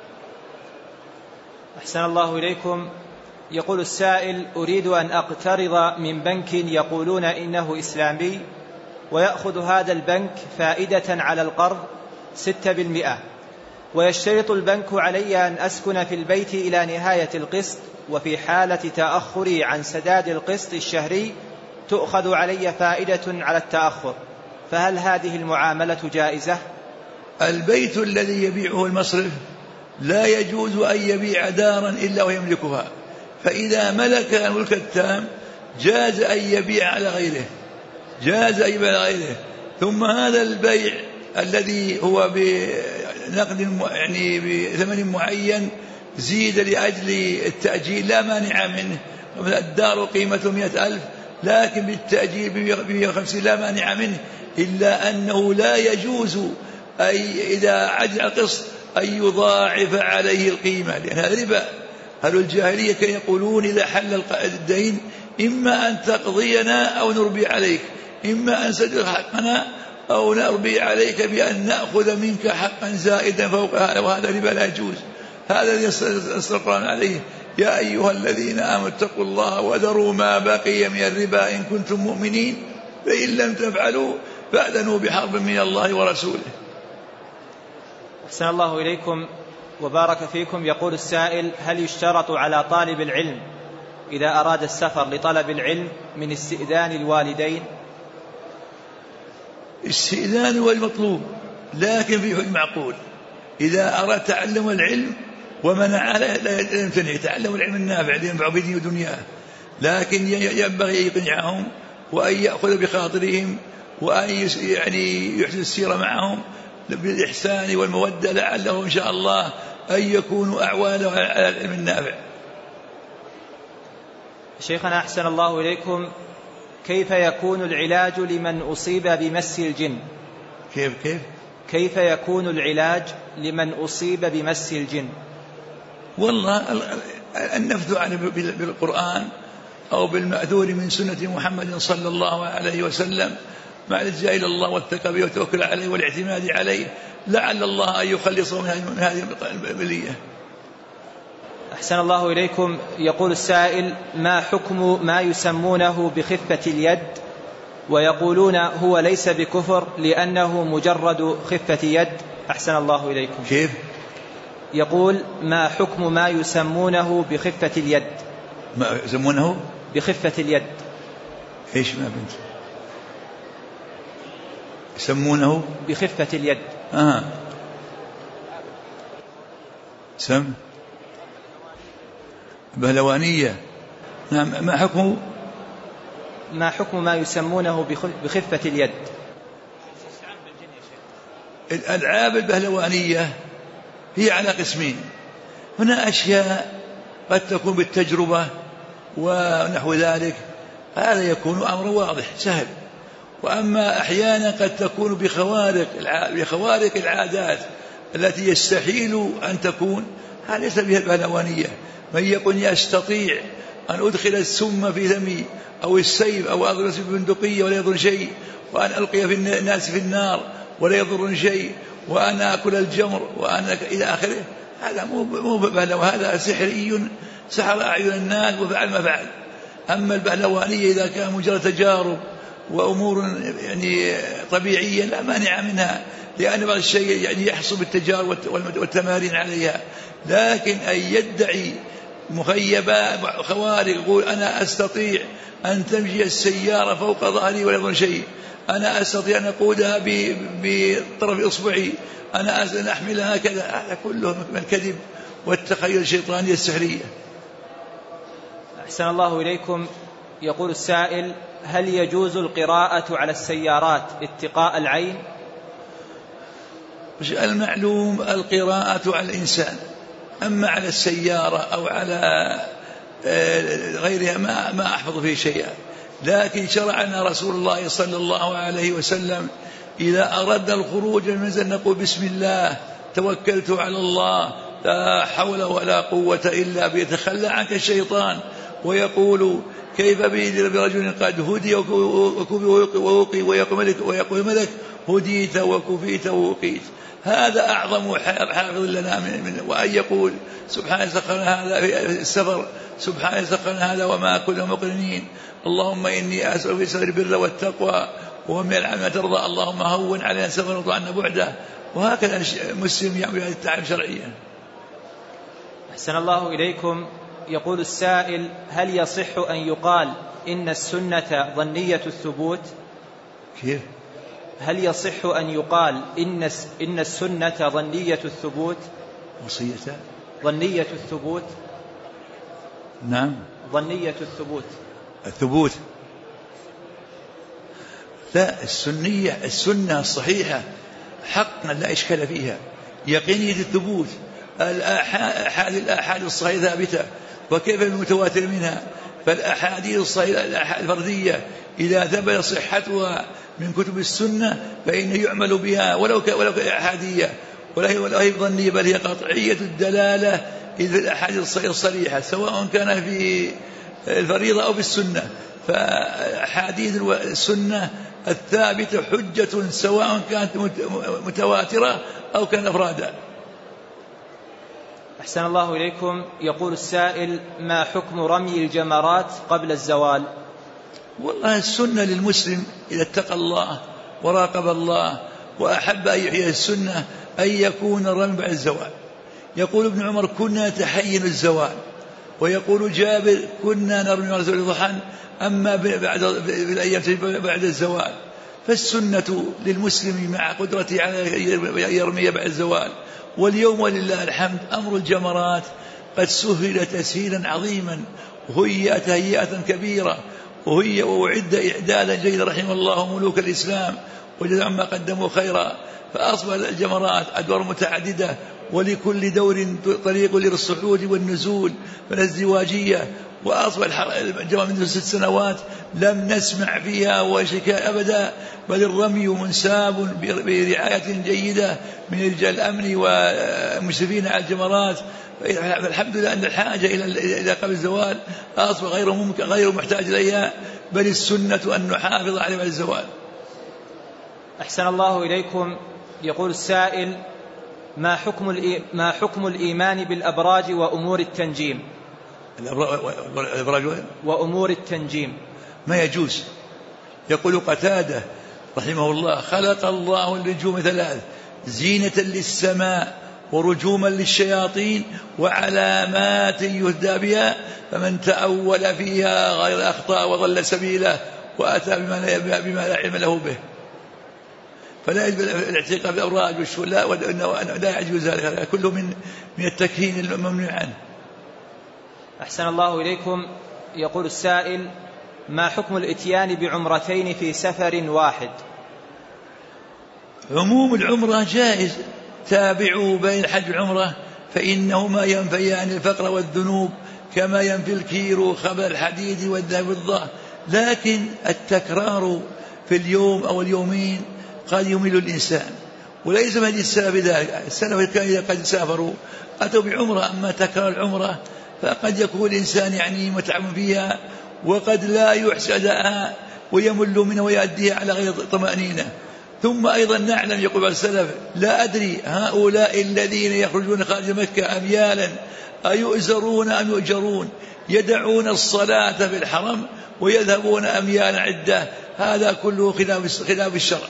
أحسن الله إليكم. يقول السائل: أريد أن أقترض من بنك يقولون إنه إسلامي، ويأخذ هذا البنك فائدة على القرض ستة بالمئة، ويشترط البنك علي أن أسكن في البيت إلى نهاية القسط، وفي حالة تأخري عن سداد القسط الشهري تؤخذ علي فائدة على التأخر، فهل هذه المعاملة جائزة؟ البيت الذي يبيعه المصرف لا يجوز أن يبيع دارا إلا ويملكها، فإذا ملك الملك التام جاز أن يبيع على غيره، جاز أن يبيع على غيره. ثم هذا البيع الذي هو بنقد يعني بثمن معين زيد لأجل التأجيل لا مانع منه، الدار قيمته مئة ألف لكن بالتأجيل بمئة وخمسين لا مانع منه، إلا أنه لا يجوز أي إذا عجل القسط أن يضاعف عليه القيمة، لأن هذا ربا. أهل الجاهلية كانوا يقولون إذا حل الدين إما أن تقضينا أو نربي عليك، إما أن سدد حقنا أو نربي عليك بأن نأخذ منك حقا زائدا فوق هذا، وهذا ربا لا يجوز. هذا يسر القرآن عليه: يا أيها الذين آمنوا اتقوا الله وذروا ما بقي من الربا إن كنتم مؤمنين فإن لم تفعلوا فأذنوا بحرب من الله ورسوله. أحسن الله إليكم وبارك فيكم. يقول السائل: هل يشترط على طالب العلم إذا أراد السفر لطلب العلم من استئذان الوالدين؟ استئذان هو المطلوب، لكن في حكم معقول. إذا أراد تعلم العلم ومنع لا يمتنع، يتعلم العلم النافع لينفع في دينه ودنياه، لكن ينبغي أن يقنعهم وأن يأخذ بخاطرهم وأن يعني يحسن السيرة معهم بالإحسان والمودة، لعله إن شاء الله أن يكونوا أعوانه على العلم النافع. شيخنا أحسن الله إليكم، كيف يكون العلاج لمن أصيب بمس الجن؟ كيف كيف كيف يكون العلاج لمن أصيب بمس الجن؟ والله النفذ عنه بالقرآن أو بالمأثور من سنة محمد صلى الله عليه وسلم مع الالتجاء إلى الله والثقة به والتوكل عليه والاعتماد عليه، لعل الله أن يخلصه من هذه البلية. أحسن الله إليكم. يقول السائل: ما حكم ما يسمونه بخفة اليد ويقولون هو ليس بكفر لأنه مجرد خفة يد؟ أحسن الله إليكم. كيف؟ يقول: ما حكم ما يسمونه بخفة اليد؟ ما يسمونه بخفة اليد؟ إيش ما بنت يسمونه بخفة اليد؟ آه. سم بهلوانية. نعم. ما حكمه؟ ما حكم ما يسمونه بخفة اليد؟ الألعاب البهلوانية هي على قسمين: هنا أشياء قد تكون بالتجربة ونحو ذلك، هذا يكون أمر واضح سهل، وأما أحيانا قد تكون بخوارق بخوارق العادات التي يستحيل أن تكون، هذا ليس بها البهلوانية. من يقول أستطيع أن أدخل السم في فمي أو السيف أو أضرب بالبندقية ولا يضر شيء، وأن ألقي في الناس في النار ولا يضر شيء، وأنا أكل الجمر وأنا إلى آخره، هذا مو بهلواني، هذا سحري سحر أعين الناس وفعل ما فعل. أما البهلوانية إذا كان مجرد تجارب وأمور يعني طبيعية لا مانع منها، لأن بعض الشيء يعني يحصل بالتجارب والتمارين عليها. لكن أن يدعي مخيبات خوارق، يقول أنا أستطيع أن تمشي السيارة فوق ظهري ولا يضر شيء، أنا أستطيع أن أقودها بطرف إصبعي، أنا أحملها هكذا، هذا كله من الكذب والتخيل الشيطاني السحرية. أحسن الله إليكم. يقول السائل: هل يجوز القراءة على السيارات اتقاء العين؟ المعلوم القراءة على الإنسان، أما على السيارة أو على غيرها ما, ما أحفظ فيه شيئا. لكن شرعنا رسول الله صلى الله عليه وسلم إذا أردنا الخروج من المنزل نقول بسم الله توكلت على الله لا حول ولا قوة إلا به، يتخلى عنك الشيطان ويقول كيف برجل قد هدي ووقي ويقول ملك هديت وكفيت ووقيت. هذا أعظم حافظ لنا من وأن يقول سبحانه سخرنا هذا في السفر، سبحانه سخرنا هذا وما كنا مقرنين، اللهم إني أسأل في سفر البر والتقوى ومن العمل ترضى، اللهم هون علينا سفر وضع عنا بعده. وهكذا مسلم يعمل هذه التعليم شرعيا. أحسن الله إليكم. يقول السائل: هل يصح أن يقال إن السنة ظنية الثبوت؟ كيف؟ هل يصح أن يقال إن إن السنة ظنية الثبوت؟ وصية ظنية الثبوت. نعم ظنية الثبوت. الثبوت لا، السنية السنة الصحيحة حقا لا إشكال فيها، يقينية الثبوت. الأحاديث الأحاديث الصحيحة ثابتة، وكيف المتواتر منها؟ فالأحاديث الصحيحة الفردية إذا ثبت صحتها من كتب السنة فإنه يعمل بها ولو ولو أحادية، ولا هي ظنية بل هي قطعية الدلالة إذ الأحاديث الصريحة سواء كان في الفريضة أو في السنة. فأحاديث السنة الثابتة حجة سواء كانت متواترة أو كان أفرادا. أحسن الله إليكم. يقول السائل: ما حكم رمي الجمرات قبل الزوال؟ والله السنة للمسلم إذا اتقى الله وراقب الله وأحب أن يحيي السنة أن يكون الرمي بعد الزوال. يقول ابن عمر: كنا نتحين الزوال. ويقول جابر: كنا نرمي ضحى أما بعد بالأيام بعد الزوال. فالسنة للمسلم مع قدرته على أن يرمي بعد الزوال. واليوم ولله الحمد أمر الجمرات قد سهل تسهيلا عظيما، وهيئت هيئة كبيرة، وهي وأعد إعدادا جيدا رحم الله ملوك الإسلام وجزاهم عما قدموا خيرا. فأصبح الجمرات أدوار متعددة، ولكل دور طريق للصعود والنزول فالازدواجية. وأصبح الجمرات منذ ست سنوات لم نسمع فيها وشكاء أبدا، بل الرمي منساب برعاية جيدة من رجال الأمن والمشرفين على الجمرات. فالحمد لله أن الحاجة إلى قبل الزوال أصبح غير ممكن غير محتاج إليها، بل السنة أن نحافظ عليه بعد الزوال. أحسن الله إليكم. يقول السائل: ما حكم ما حكم الإيمان بالأبراج وأمور التنجيم؟ الأبراج وأمور التنجيم ما يجوز. يقول قتادة رحمه الله: خلق الله النجوم ثلاث زينة للسماء ورجوما للشياطين وعلامات يهدى بها، فمن تأول فيها غير أخطأ وضل سبيله وأتى بما لا علم له به. فلا يجب الاعتقاد بالأبراج والشولاء، لا يجوز ذلك، كله من من التكهين الممنوع عنه. أحسن الله إليكم. يقول السائل: ما حكم الإتيان بعمرتين في سفر واحد؟ عموم العمرة جائز، تابعوا بين الحج والعمرة فإنهما ينفيان الفقر والذنوب كما ينفي الكير خبل الحديد والذهب والضه. لكن التكرار في في اليوم أو اليومين قد يمل الإنسان، وليس من السبب ذلك. السلف كان إذا قد سافروا أتوا بعمرة، أما تكرار العمرة فقد يكون الإنسان يعني متعب فيها وقد لا يحسن أداءها ويمل منه ويؤديها على غير طمأنينة. ثم أيضا نعلم يقول بعض السلف لا أدري هؤلاء الذين يخرجون خارج مكة أميالا أيؤزرون أم يؤجرون، يدعون الصلاة في الحرم ويذهبون أميالا عدة، هذا كله خلاف الشرع.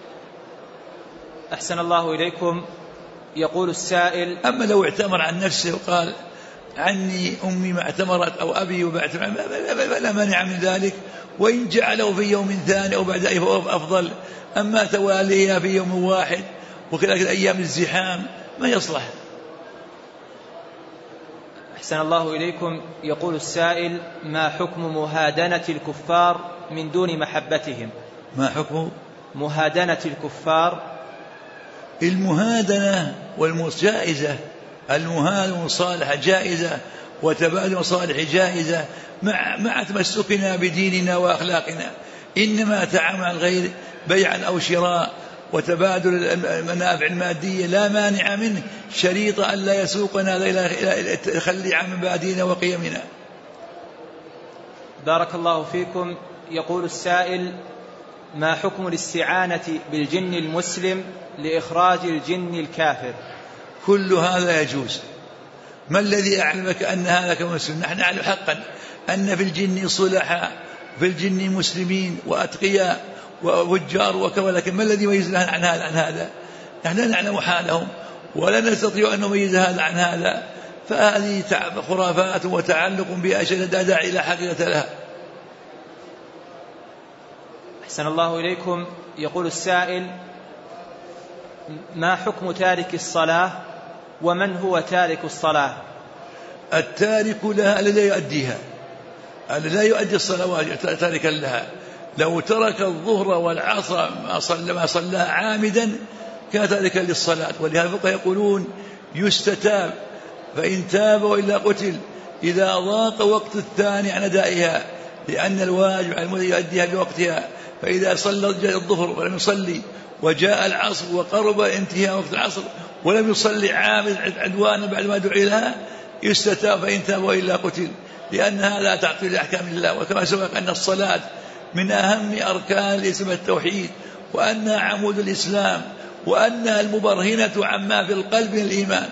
أحسن الله إليكم. يقول السائل: أما لو اعتمر عن نفسه وقال عني أمي ما اعتمرت أو أبي وما اعتمر فلا مانع من ذلك، وإن جعله في يوم ثاني أو بعد أي فهو أفضل. أما تواليها في يوم واحد وكذلك الأيام الزحام ما يصلح. أحسن الله إليكم. يقول السائل: ما حكم مهادنة الكفار من دون محبتهم؟ ما حكم مهادنة الكفار؟ المهادنة والجائزة، المهادنة والمصالحة جائزة، وتبادل المصالح جائزة مع مع تمسكنا بديننا وأخلاقنا. إنما تعامل الغير بيعا أو شراء وتبادل المنافع المادية لا مانع منه، شريط أن لا يسوقنا إلى التخلي عن مبادئنا وقيمنا. بارك الله فيكم. يقول السائل: ما حكم الاستعانة بالجن المسلم لإخراج الجن الكافر؟ كل هذا يجوز. ما الذي أعلمك أن هذا كمسلم؟ نحن نعلم حقا أن في الجن صلحاء، في الجن مسلمين وأتقياء وفجار وكذا، لكن ما الذي يميز عن هذا عن هذا؟ نحن لا نعلم حالهم ولا نستطيع أن نميز هذا عن هذا، فهذه خرافات وتعلق بأشياء لا داعي إلى حقيقة لها. أحسن الله إليكم. يقول السائل: ما حكم تارك الصلاة ومن هو تارك الصلاة؟ التارك لها الذي لا يؤديها، الذي لا يؤدي الصلوات تاركا لها. لو ترك الظهر والعصر ما صلى ما صلى عامدا كان تاركا للصلاة. ولهذا الفقهاء يقولون يستتاب، فإن تاب وإلا قتل إذا ضاق وقت الثاني عن أدائها، لأن الواجب على المؤمن يؤديها بوقتها. فإذا صلى الظهر ولم يصلي وجاء العصر وقرب انتهاء وقت العصر ولم يصلي عامد عدوانا بعد ما دعي لها يستتاب، فإن تاب وإلا قتل، لأنها لا تعطي لأحكام الله. وكما سبق أن الصلاة من أهم أركان الإسلام التوحيد، وأنها عمود الإسلام، وأنها المبرهنة عما في القلب من الإيمان.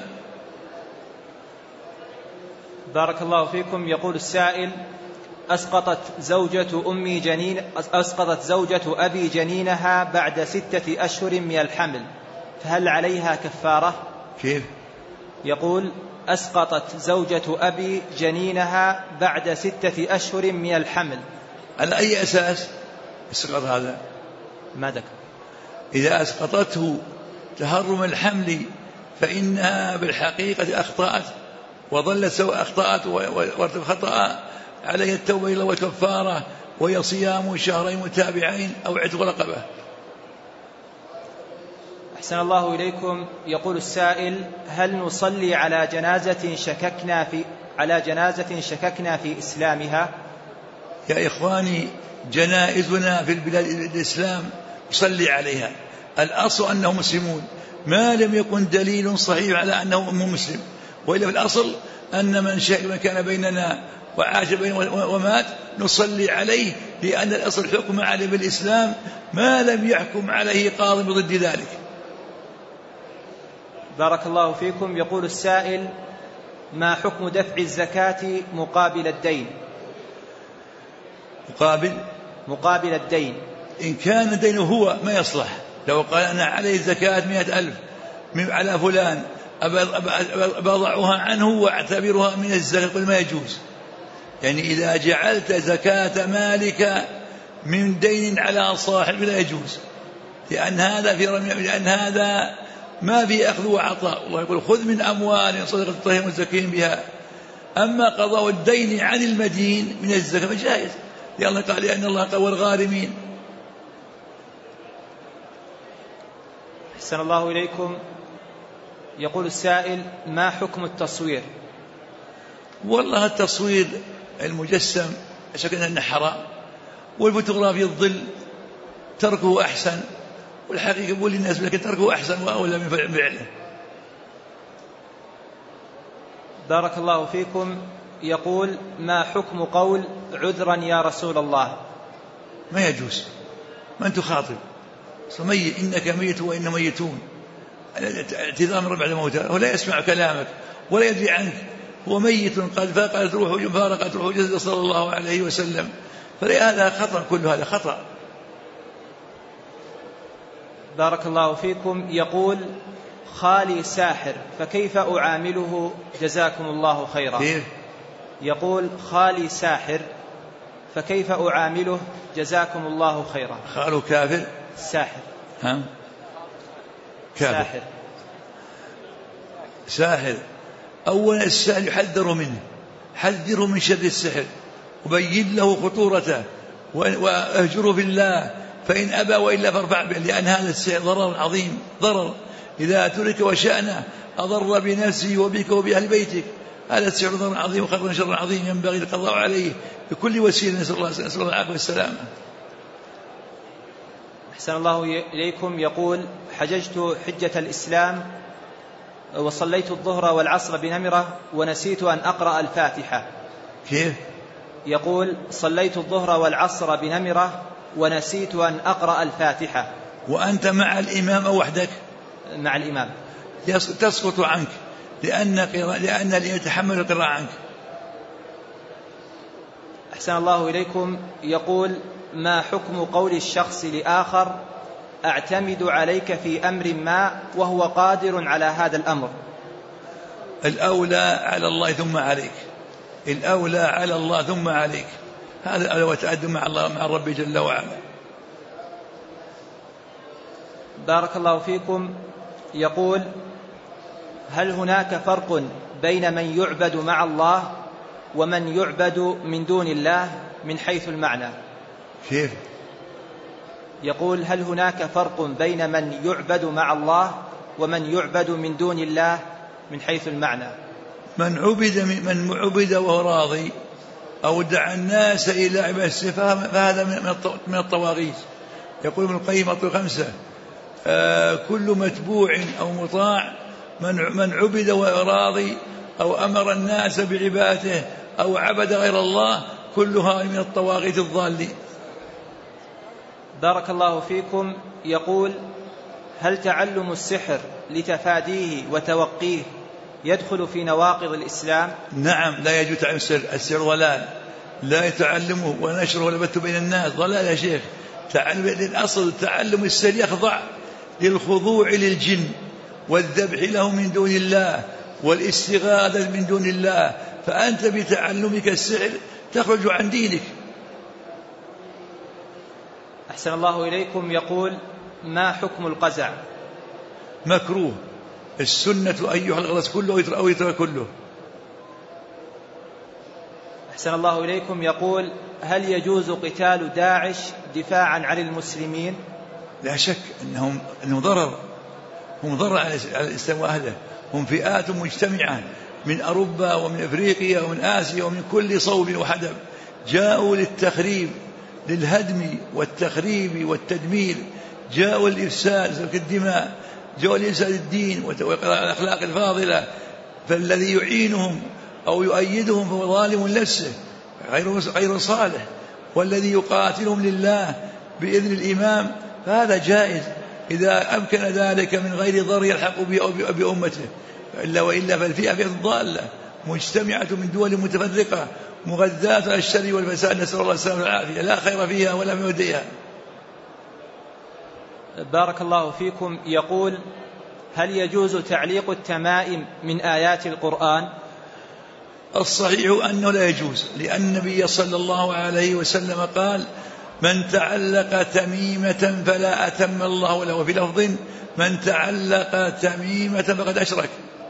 بارك الله فيكم. يقول السائل: أسقطت زوجة أمي جنين أسقطت زوجة أبي جنينها بعد ستة أشهر من الحمل، فهل عليها كفارة؟ كيف؟ يقول: أسقطت زوجة أبي جنينها بعد ستة أشهر من الحمل. على أي أساس اسقط هذا؟ ما ذكر. إذا أسقطته تهرم الحمل فإنها بالحقيقة أخطأت وظلت سوء أخطأت وخطأ، عليه التوبة إلى والكفارة، وهي صيام شهرين متابعين أو عتق رقبة. أحسن الله إليكم. يقول السائل: هل نصلي على جنازة شككنا في على جنازة شككنا في إسلامها؟ يا إخواني، جنائزنا في البلاد الإسلام نصلي عليها، الأصل أنهم مسلمون، ما لم يكن دليل صحيح على أنه مسلم. وإلا في الأصل أن من شهد من كان بيننا وعاش بيننا ومات نصلي عليه، لأن الأصل حكم عليه بالإسلام ما لم يحكم عليه قاضي بضد ذلك. بارك الله فيكم. يقول السائل: ما حكم دفع الزكاة مقابل الدين؟ مقابل مقابل الدين إن كان الدين هو ما يصلح. لو قال أنا عليه زكاة مئة ألف على فلان أضعها عنه واعتبرها من الزكاة، قل ما يجوز. يعني إذا جعلت زكاة مالك من دين على صاحب لا يجوز، لأن هذا في رمي، لأن هذا ما في أخذ وعطاء. الله يقول: خذ من أموال صدقة تطهرهم وتزكيهم بها. أما قضاء الدين عن المدين من الزكاة فجائز، لأن قال لأن الله قوى الغارمين. أحسن الله إليكم. يقول السائل: ما حكم التصوير؟ والله التصوير المجسم شكل أنه حرام، والفوتوغرافيا الظل تركه أحسن، والحقيقة يقول للناس لكن تركه أحسن وأولى من فعله. بارك الله فيكم. يقول: ما حكم قول عذرا يا رسول الله؟ ما يجوز، من تخاطب؟ ميت، إنك ميت وإن ميتون. اعتذار بعد موته، هو لا يسمع كلامك ولا يدري عنك، هو ميت قد فارقت روحه فارقت روحه جسده صلى الله عليه وسلم، فهذا خطأ، كل هذا خطأ. بارك الله فيكم. يقول: خالي ساحر فكيف أعامله جزاكم الله خيرا؟ كيف؟ يقول: خالي ساحر فكيف أعامله جزاكم الله خيرا؟ خاله كافر؟ ساحر. ها؟ كافر. ساحر. ساحر. أولا الساحر يحذر منه، حذره من شر السحر وبين له خطورته وأهجره في الله، فإن أبى وإلا فارفع به، لأن هذا السحر ضرر عظيم، ضرر إذا ترك وشأنه أضر بنفسه وبك وبأهل بيتك. هذا السحر ضرر عظيم وخطر شر عظيم ينبغي القضاء عليه بكل وسيلة. نسأل الله نسأل الله العافية والسلامة. أحسن الله إليكم. يقول: حججت حجة الإسلام وصليت الظهر والعصر بنمرة ونسيت أن أقرأ الفاتحة. كيف؟ يقول: صليت الظهر والعصر بنمرة ونسيت أن أقرأ الفاتحة. وأنت مع الإمام أو وحدك؟ مع الإمام. تسقط عنك لأن لأن يتحمل القراءة عنك. أحسن الله إليكم. يقول: ما حكم قول الشخص لآخر أعتمد عليك في أمر ما وهو قادر على هذا الأمر؟ الأولى على الله ثم عليك، الأولى على الله ثم عليك، هذا هو التأدب مع الله مع الرب جل وعلا. بارك الله فيكم. يقول: هل هناك فرق بين من يعبد مع الله ومن يعبد من دون الله من حيث المعنى؟ كيف؟ يقول: هل هناك فرق بين من يعبد مع الله ومن يعبد من دون الله من حيث المعنى؟ من عبد من عبد وهو راضي أو دعا الناس إلى عبادته فهذا من الطواغيت. يقول ابن القيم أطول خمسة: آه كل متبوع أو مطاع، من من عبد وهو راضي أو أمر الناس بعبادته أو عبد غير الله، كلها من الطواغيت الضالين. بارك الله فيكم. يقول: هل تعلم السحر لتفاديه وتوقيه يدخل في نواقض الإسلام؟ نعم، لا يجوز تعلم السحر، السحر ضلال، لا يتعلمه ونشره ولا بثه بين الناس، ضلال يا شيخ. تعلم الأصل تعلم السحر يخضع للخضوع للجن والذبح له من دون الله والاستغاثة من دون الله، فأنت بتعلمك السحر تخرج عن دينك. أحسن الله إليكم. يقول: ما حكم القزع؟ مكروه، السنة أن يحلق الرأس كله أو يترك كله. أحسن الله إليكم. يقول: هل يجوز قتال داعش دفاعا عن المسلمين؟ لا شك أنهم أنه ضرر، هم ضرر على الإسلام وأهله، هم فئات مجتمعة من أوروبا ومن أفريقيا ومن آسيا ومن كل صوب وحدب، جاءوا للتخريب للهدم والتخريب والتدمير، جاءوا الإفساد سفك الدماء، جاءوا لإفساد الدين والأخلاق الفاضلة، فالذي يعينهم أو يؤيدهم فهو ظالم نفسه غير غير صالح، والذي يقاتلهم لله بإذن الإمام فهذا جائز إذا أمكن ذلك من غير ضرر يلحق بأمته، إلا وإلا فالفئة فئة ضالة مجتمعة من دول متفرقة مغذاة على الشر والفساد، نسأل الله السلامة والعافية، لا خير فيها ولا موديها. بارك الله فيكم. يقول: هل يجوز تعليق التمائم من آيات القرآن؟ الصحيح أنه لا يجوز، لأن النبي صلى الله عليه وسلم قال: من تعلق تميمة فلا أتم الله له، وفي لفظ: من تعلق تميمة فقد أشرك.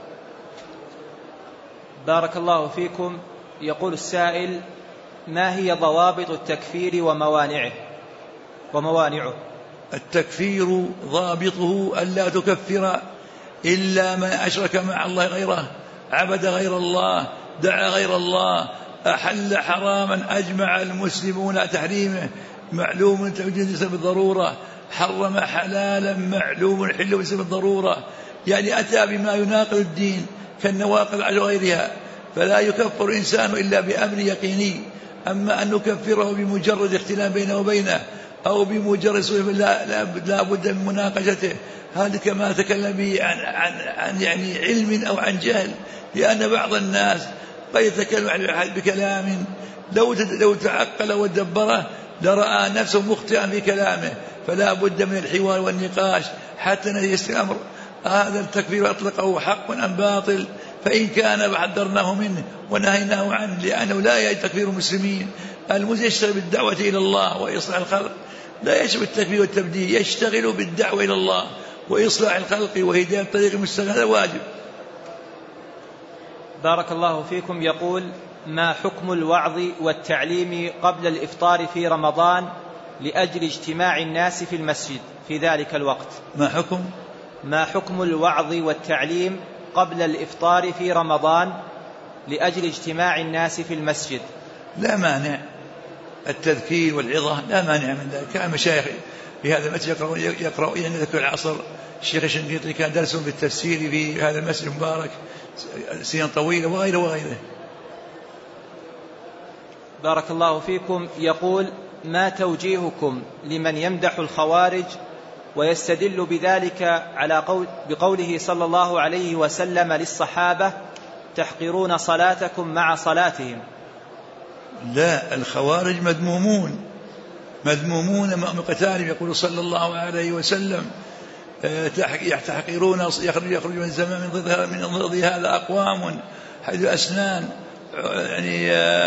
بارك الله فيكم. يقول السائل: ما هي ضوابط التكفير وموانعه وموانعه؟ التكفير ضابطه ألا تكفر إلا من أشرك مع الله غيره، عبد غير الله، دعا غير الله، أحل حراما أجمع المسلمون تحريمه، معلوم توجد بالضرورة، حرم حلالا معلوم حل بالضرورة، يعني أتى بما يناقض الدين كالنواقض على غيرها، فلا يكفر الإنسان إلا بأمر يقيني. أما أن نكفره بمجرد اختلاف بينه وبينه أو بمجرد لا, لا, لا بد من مناقشته، هذا كما تكلم به عن, عن, عن يعني علم أو عن جهل، لأن بعض الناس قد يتكلم بكلام لو لو تعقل ودبره لرأى نفسه مخطئا في كلامه، فلا بد من الحوار والنقاش حتى يستمر الأمر. هذا التكفير أطلقه حق أم باطل، فإن كان حذرناه منه ونهيناه عنه، لأنه لا يجب تكفير المسلمين. المسلم يشتغل بالدعوة إلى الله وإصلاح الخلق، لا يشتغل بالتكفير والتبديل، يشتغل بالدعوة إلى الله وإصلاح الخلق وهداية الطريق المستقيم، هذا واجب. بارك الله فيكم. يقول: ما حكم الوعظ والتعليم قبل الإفطار في رمضان لأجل اجتماع الناس في المسجد في ذلك الوقت؟ ما حكم ما حكم الوعظ والتعليم قبل الإفطار في رمضان لأجل اجتماع الناس في المسجد؟ لا مانع، التذكير والعظة لا مانع من ذلك. كان مشايخ في هذا المسجد يقرأون يقرأ يعني ذكر العصر. الشيخ الشنقيطي كان درسهم بالتفسير في هذا المسجد المبارك سنين طويلة وغيره وغيره. بارك الله فيكم. يقول: ما توجيهكم لمن يمدح الخوارج ويستدل بذلك على قول بقوله صلى الله عليه وسلم للصحابة: تحقرون صلاتكم مع صلاتهم؟ لا، الخوارج مذمومون مذمومون مقتالهم. يقول صلى الله عليه وسلم: تحقرون يخرج يخرج من زمان من ضد من ضد هذا أقوام حيث أسنان يعني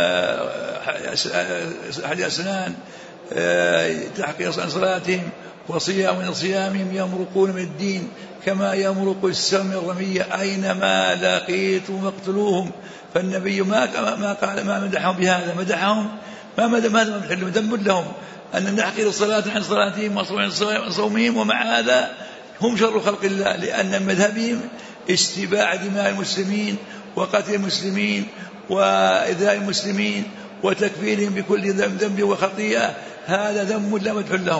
حيث أسنان تحقير صلاتهم وصيام من صيامهم يمرقون من الدين كما يمرق السهم الرمية أينما لقيتم مقتلوهم. فالنبي ما ما قال ما مدحهم بهذا، مدحهم ما مدح ما محلهم ذنب لهم أن نحقر الصلاة عن صلاتهم وعن صومهم، ومع هذا هم شر خلق الله، لأن مذهبهم استباع دماء المسلمين وقتل المسلمين وإذاء المسلمين وتكفيرهم بكل ذنب وخطيئة، هذا ذنب لا مدح لهم.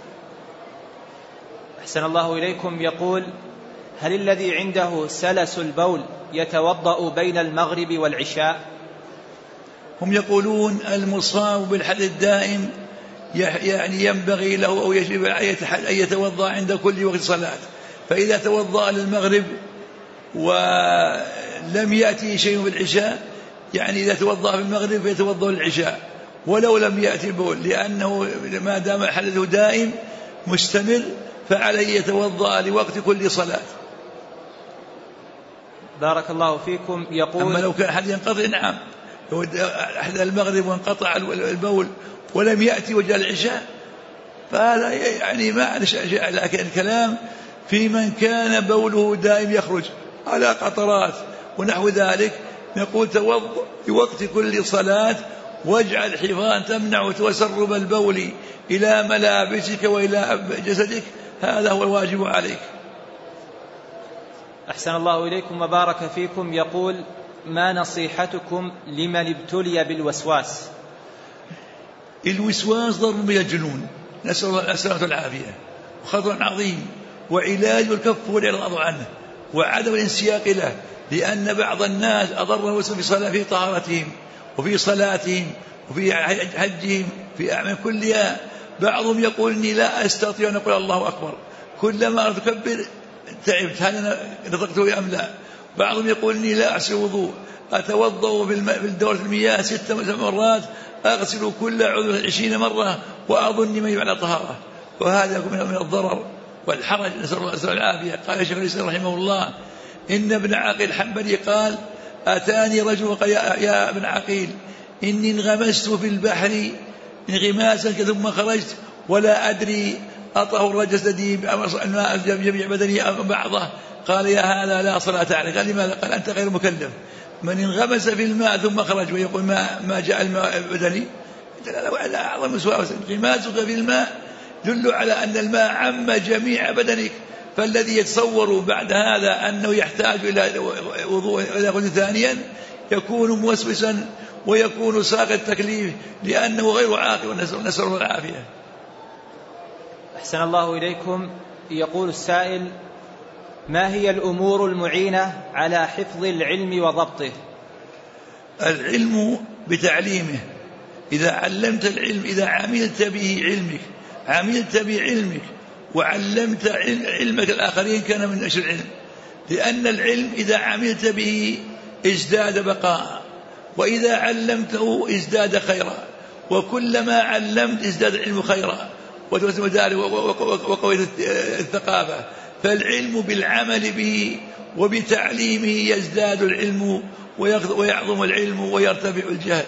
أحسن الله إليكم. يقول: هل الذي عنده سلس البول يتوضأ بين المغرب والعشاء؟ هم يقولون المصاب بالحدث الدائم يعني ينبغي له أو يجب أن يتوضأ عند كل وقت صلاة، فإذا توضأ للمغرب ولم يأتي شيء في العشاء، يعني إذا توضأ في المغرب فيتوضأ للعشاء ولو لم يأتي البول، لأنه ما دام حدثه دائم مستمر فعليه يتوضأ لوقت كل صلاة. بارك الله فيكم. يقول: أما لو كان حد ينقطع، نعم، لو أحد المغرب وانقطع البول ولم يأتي وجاء العشاء فهذا يعني ما عندش شيء، لكن الكلام في من كان بوله دائم يخرج على قطرات ونحو ذلك، نقول توضأ في وقت كل صلاة واجعل حفاظا تمنع تسرب البول إلى ملابسك وإلى جسدك، هذا هو الواجب عليك. أحسن الله إليكم وبارك فيكم. يقول: ما نصيحتكم لمن ابتلي بالوسواس؟ الوسواس ضر من الجنون، نسأل الله السلامة والعافية، وخطر عظيم، وعلاج الكف والإعراض عنه وعدم الانسياق له، لأن بعض الناس أضر الوسواس في صلاة في طهارتهم وفي صلاتهم وفي حجهم في أعمال كلها. بعضهم يقول إني لا أستطيع أن أقول الله أكبر، كلما أكبر تعبت، هل نطقته أم لا؟ بعضهم يقول إني لا أحسن وضوء، أتوضأ بالدورة المياه ست مرات، أغسل كل عضو عشرين مرة وأظن ما على طهارة، وهذا من الضرر والحرج، نسأل الله العافية. قال الشيخ الإسلام رحمه الله: إن ابن عقيل الحنبلي قال: أتاني رجل وقال: يا ابن عقيل إني انغمست في البحر انغماسا ثم خرجت ولا أدري أطهر جسدي الماء جميع بدني بعضه. قال: يا هذا لا صلاة عليك. قال: لماذا؟ قال: أنت غير مكلف. من انغمس في الماء ثم خرج ويقول ما ما جاء الماء بدني، لا أعظم وسواس. انغماسك في الماء يدل على أن الماء عم جميع بدنك، فالذي يتصور بعد هذا أنه يحتاج إلى وضوء إلى غسل ثانيا يكون موسوسا ويكون ساق التكليف لأنه غير عاقل، ونسأل الله العافية. أحسن الله إليكم. يقول السائل: ما هي الأمور المعينة على حفظ العلم وضبطه؟ العلم بتعليمه. إذا علمت العلم، إذا عملت به علمك عملت بعلمك وعلمت علمك الآخرين كان من نشر العلم، لأن العلم إذا عملت به ازداد بقاء، وإذا علمته ازداد خيرا، وكلما علمت ازداد العلم خيرا وقويت الثقافة. فالعلم بالعمل به وبتعليمه يزداد العلم ويعظم العلم ويرتفع الجهل.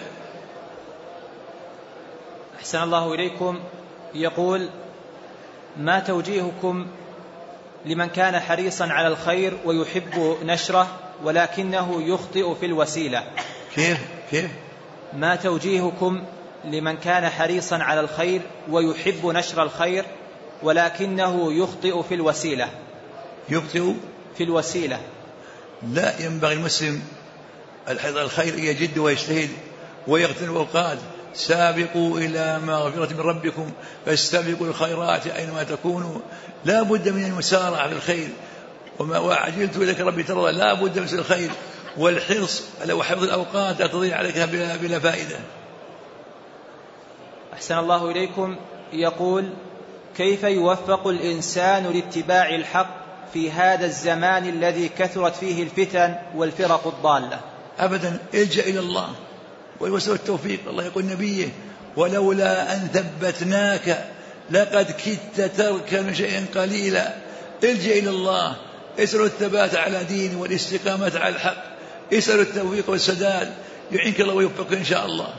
أحسن الله إليكم. يقول: ما توجيهكم لمن كان حريصا على الخير ويحب نشره ولكنه يخطئ في الوسيلة؟ كيف كيف ما توجيهكم لمن كان حريصا على الخير ويحب نشر الخير ولكنه يخطئ في الوسيلة؟ يخطئ في الوسيلة. لا ينبغي المسلم الحذر الخير يجد ويجتهد ويغتنم الأوقات. سابقوا إلى مغفرة من ربكم فاستبقوا الخيرات أينما تكونوا. لا بد من المسارعة على الخير. وما وعجلت إليك ربي ترضى. لا بد من الخير والحرص على حفظ الأوقات لا تضيع عليك بلا, بلا فائدة. أحسن الله إليكم. يقول: كيف يوفق الإنسان لاتباع الحق في هذا الزمان الذي كثرت فيه الفتن والفرق الضالة؟ أبدا، الجأ إلى الله ويوسع التوفيق. الله يقول نبيه: ولولا أن ثبتناك لقد كدت تركن شيئا قليلا. الجأ إلى الله، اسأل الثبات على دينه والاستقامة على الحق، اسأل التوفيق والسداد، يعينك الله ويوفقك إن شاء الله.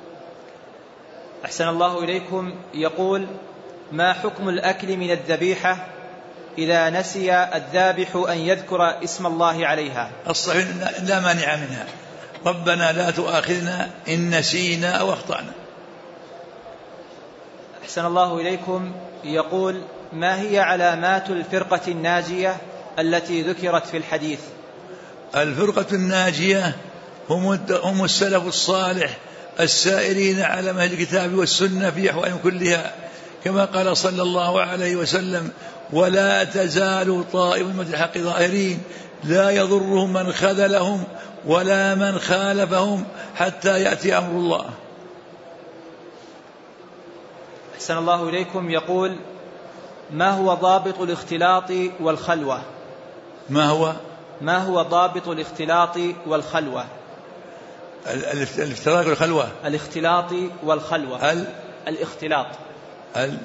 أحسن الله إليكم. يقول: ما حكم الأكل من الذبيحة إذا نسي الذابح أن يذكر اسم الله عليها؟ الصحيح لا مانع منها. ربنا لا تؤاخذنا إن نسينا أو أخطأنا. أحسن الله إليكم. يقول: ما هي علامات الفرقة الناجية التي ذكرت في الحديث؟ الفرقة الناجية هم السلف الصالح السائرين على منهج الكتاب والسنة في أحوالهم كلها، كما قال صلى الله عليه وسلم: ولا تزال طائفة من الحق ظاهرين لا يضرهم من خذلهم ولا من خالفهم حتى يأتي أمر الله. أحسن الله إليكم. يقول: ما هو ضابط الاختلاط والخلوة؟ ما هو ما هو ضابط الاختلاط والخلوة؟ الافتراق والخلوة. الاختلاط والخلوة. ال... الاختلاط ال...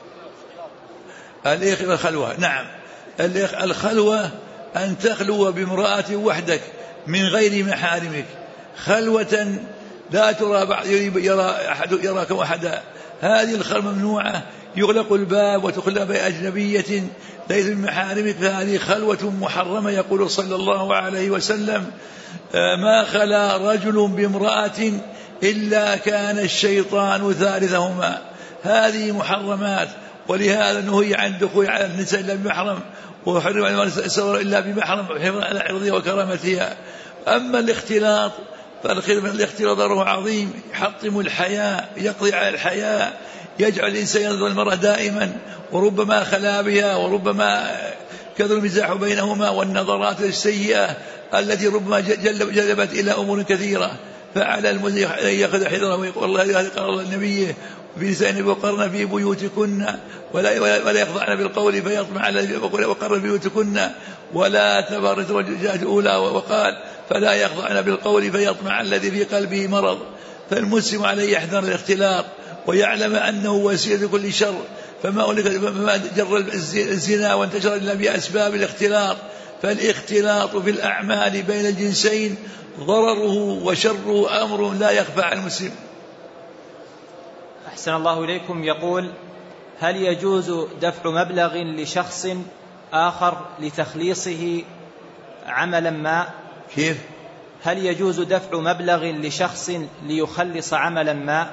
الإخ والخلوة. نعم، الخلوة أن تخلو بامرأة وحدك من غير محارمك خلوة لا ترى بعض يرى أحد يراك وحدا. هذه الخلوة ممنوعة، يغلق الباب وتخلى بأجنبية ليس من محارمك، فهذه خلوة محرمة. يقول صلى الله عليه وسلم: ما خلا رجل بامرأة إلا كان الشيطان ثالثهما. هذه محرمات، ولهذا نهي عن الدخول على النساء إلا بمحرم، وحرم عن السفر إلا بمحرم حفظا على عرضها وكرامتها. أما الاختلاط فالاختلاط ضرره عظيم، يحطم الحياة، يقضي على الحياة، يجعل الإنسان ينظر المرأة دائما، وربما خلا بها، وربما كثر المزاح بينهما والنظرات السيئة التي ربما جلبت إلى أمور كثيرة. فعلى المسلم أن يأخذ حذره ويقول الله قال الله النبي في نساء وقرن في بيوتكن ولا ولا يخضعن بالقول فيطمع الذي وقرن في بيوتكن ولا تبرجن الجاهلية الأولى، وقال فلا يخضعن بالقول فيطمع الذي في قلبه مرض. فالمسلم عليه يحذر الاختلاط ويعلم أنه وسيلة كل شر. فما جر الزنا وانتشر إلا بأسباب الاختلاط. فالاختلاط في الأعمال بين الجنسين ضرره وشره أمر لا يخفى على المسلم. أحسن الله إليكم. يقول: هل يجوز دفع مبلغ لشخص آخر لتخليصه عملا ما؟ كيف؟ هل يجوز دفع مبلغ لشخص ليخلص عملا ما؟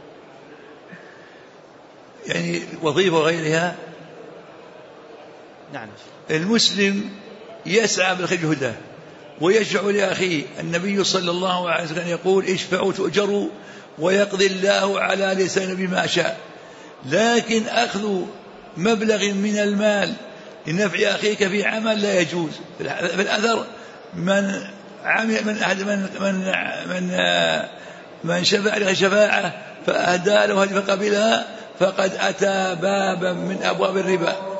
يعني وظيفة غيرها. نعم. المسلم يسعى بالخير هداه، ويشفع لأخيه. النبي صلى الله عليه وسلم يقول اشفعوا تؤجروا ويقضي الله على لسان بما شاء. لكن أخذ مبلغ من المال لنفع أخيك في عمل لا يجوز. في الأثر من عمل من أحد من من من, من شفع له شفاعة فأهدى له فقبلها فقد أتى بابا من أبواب الربا.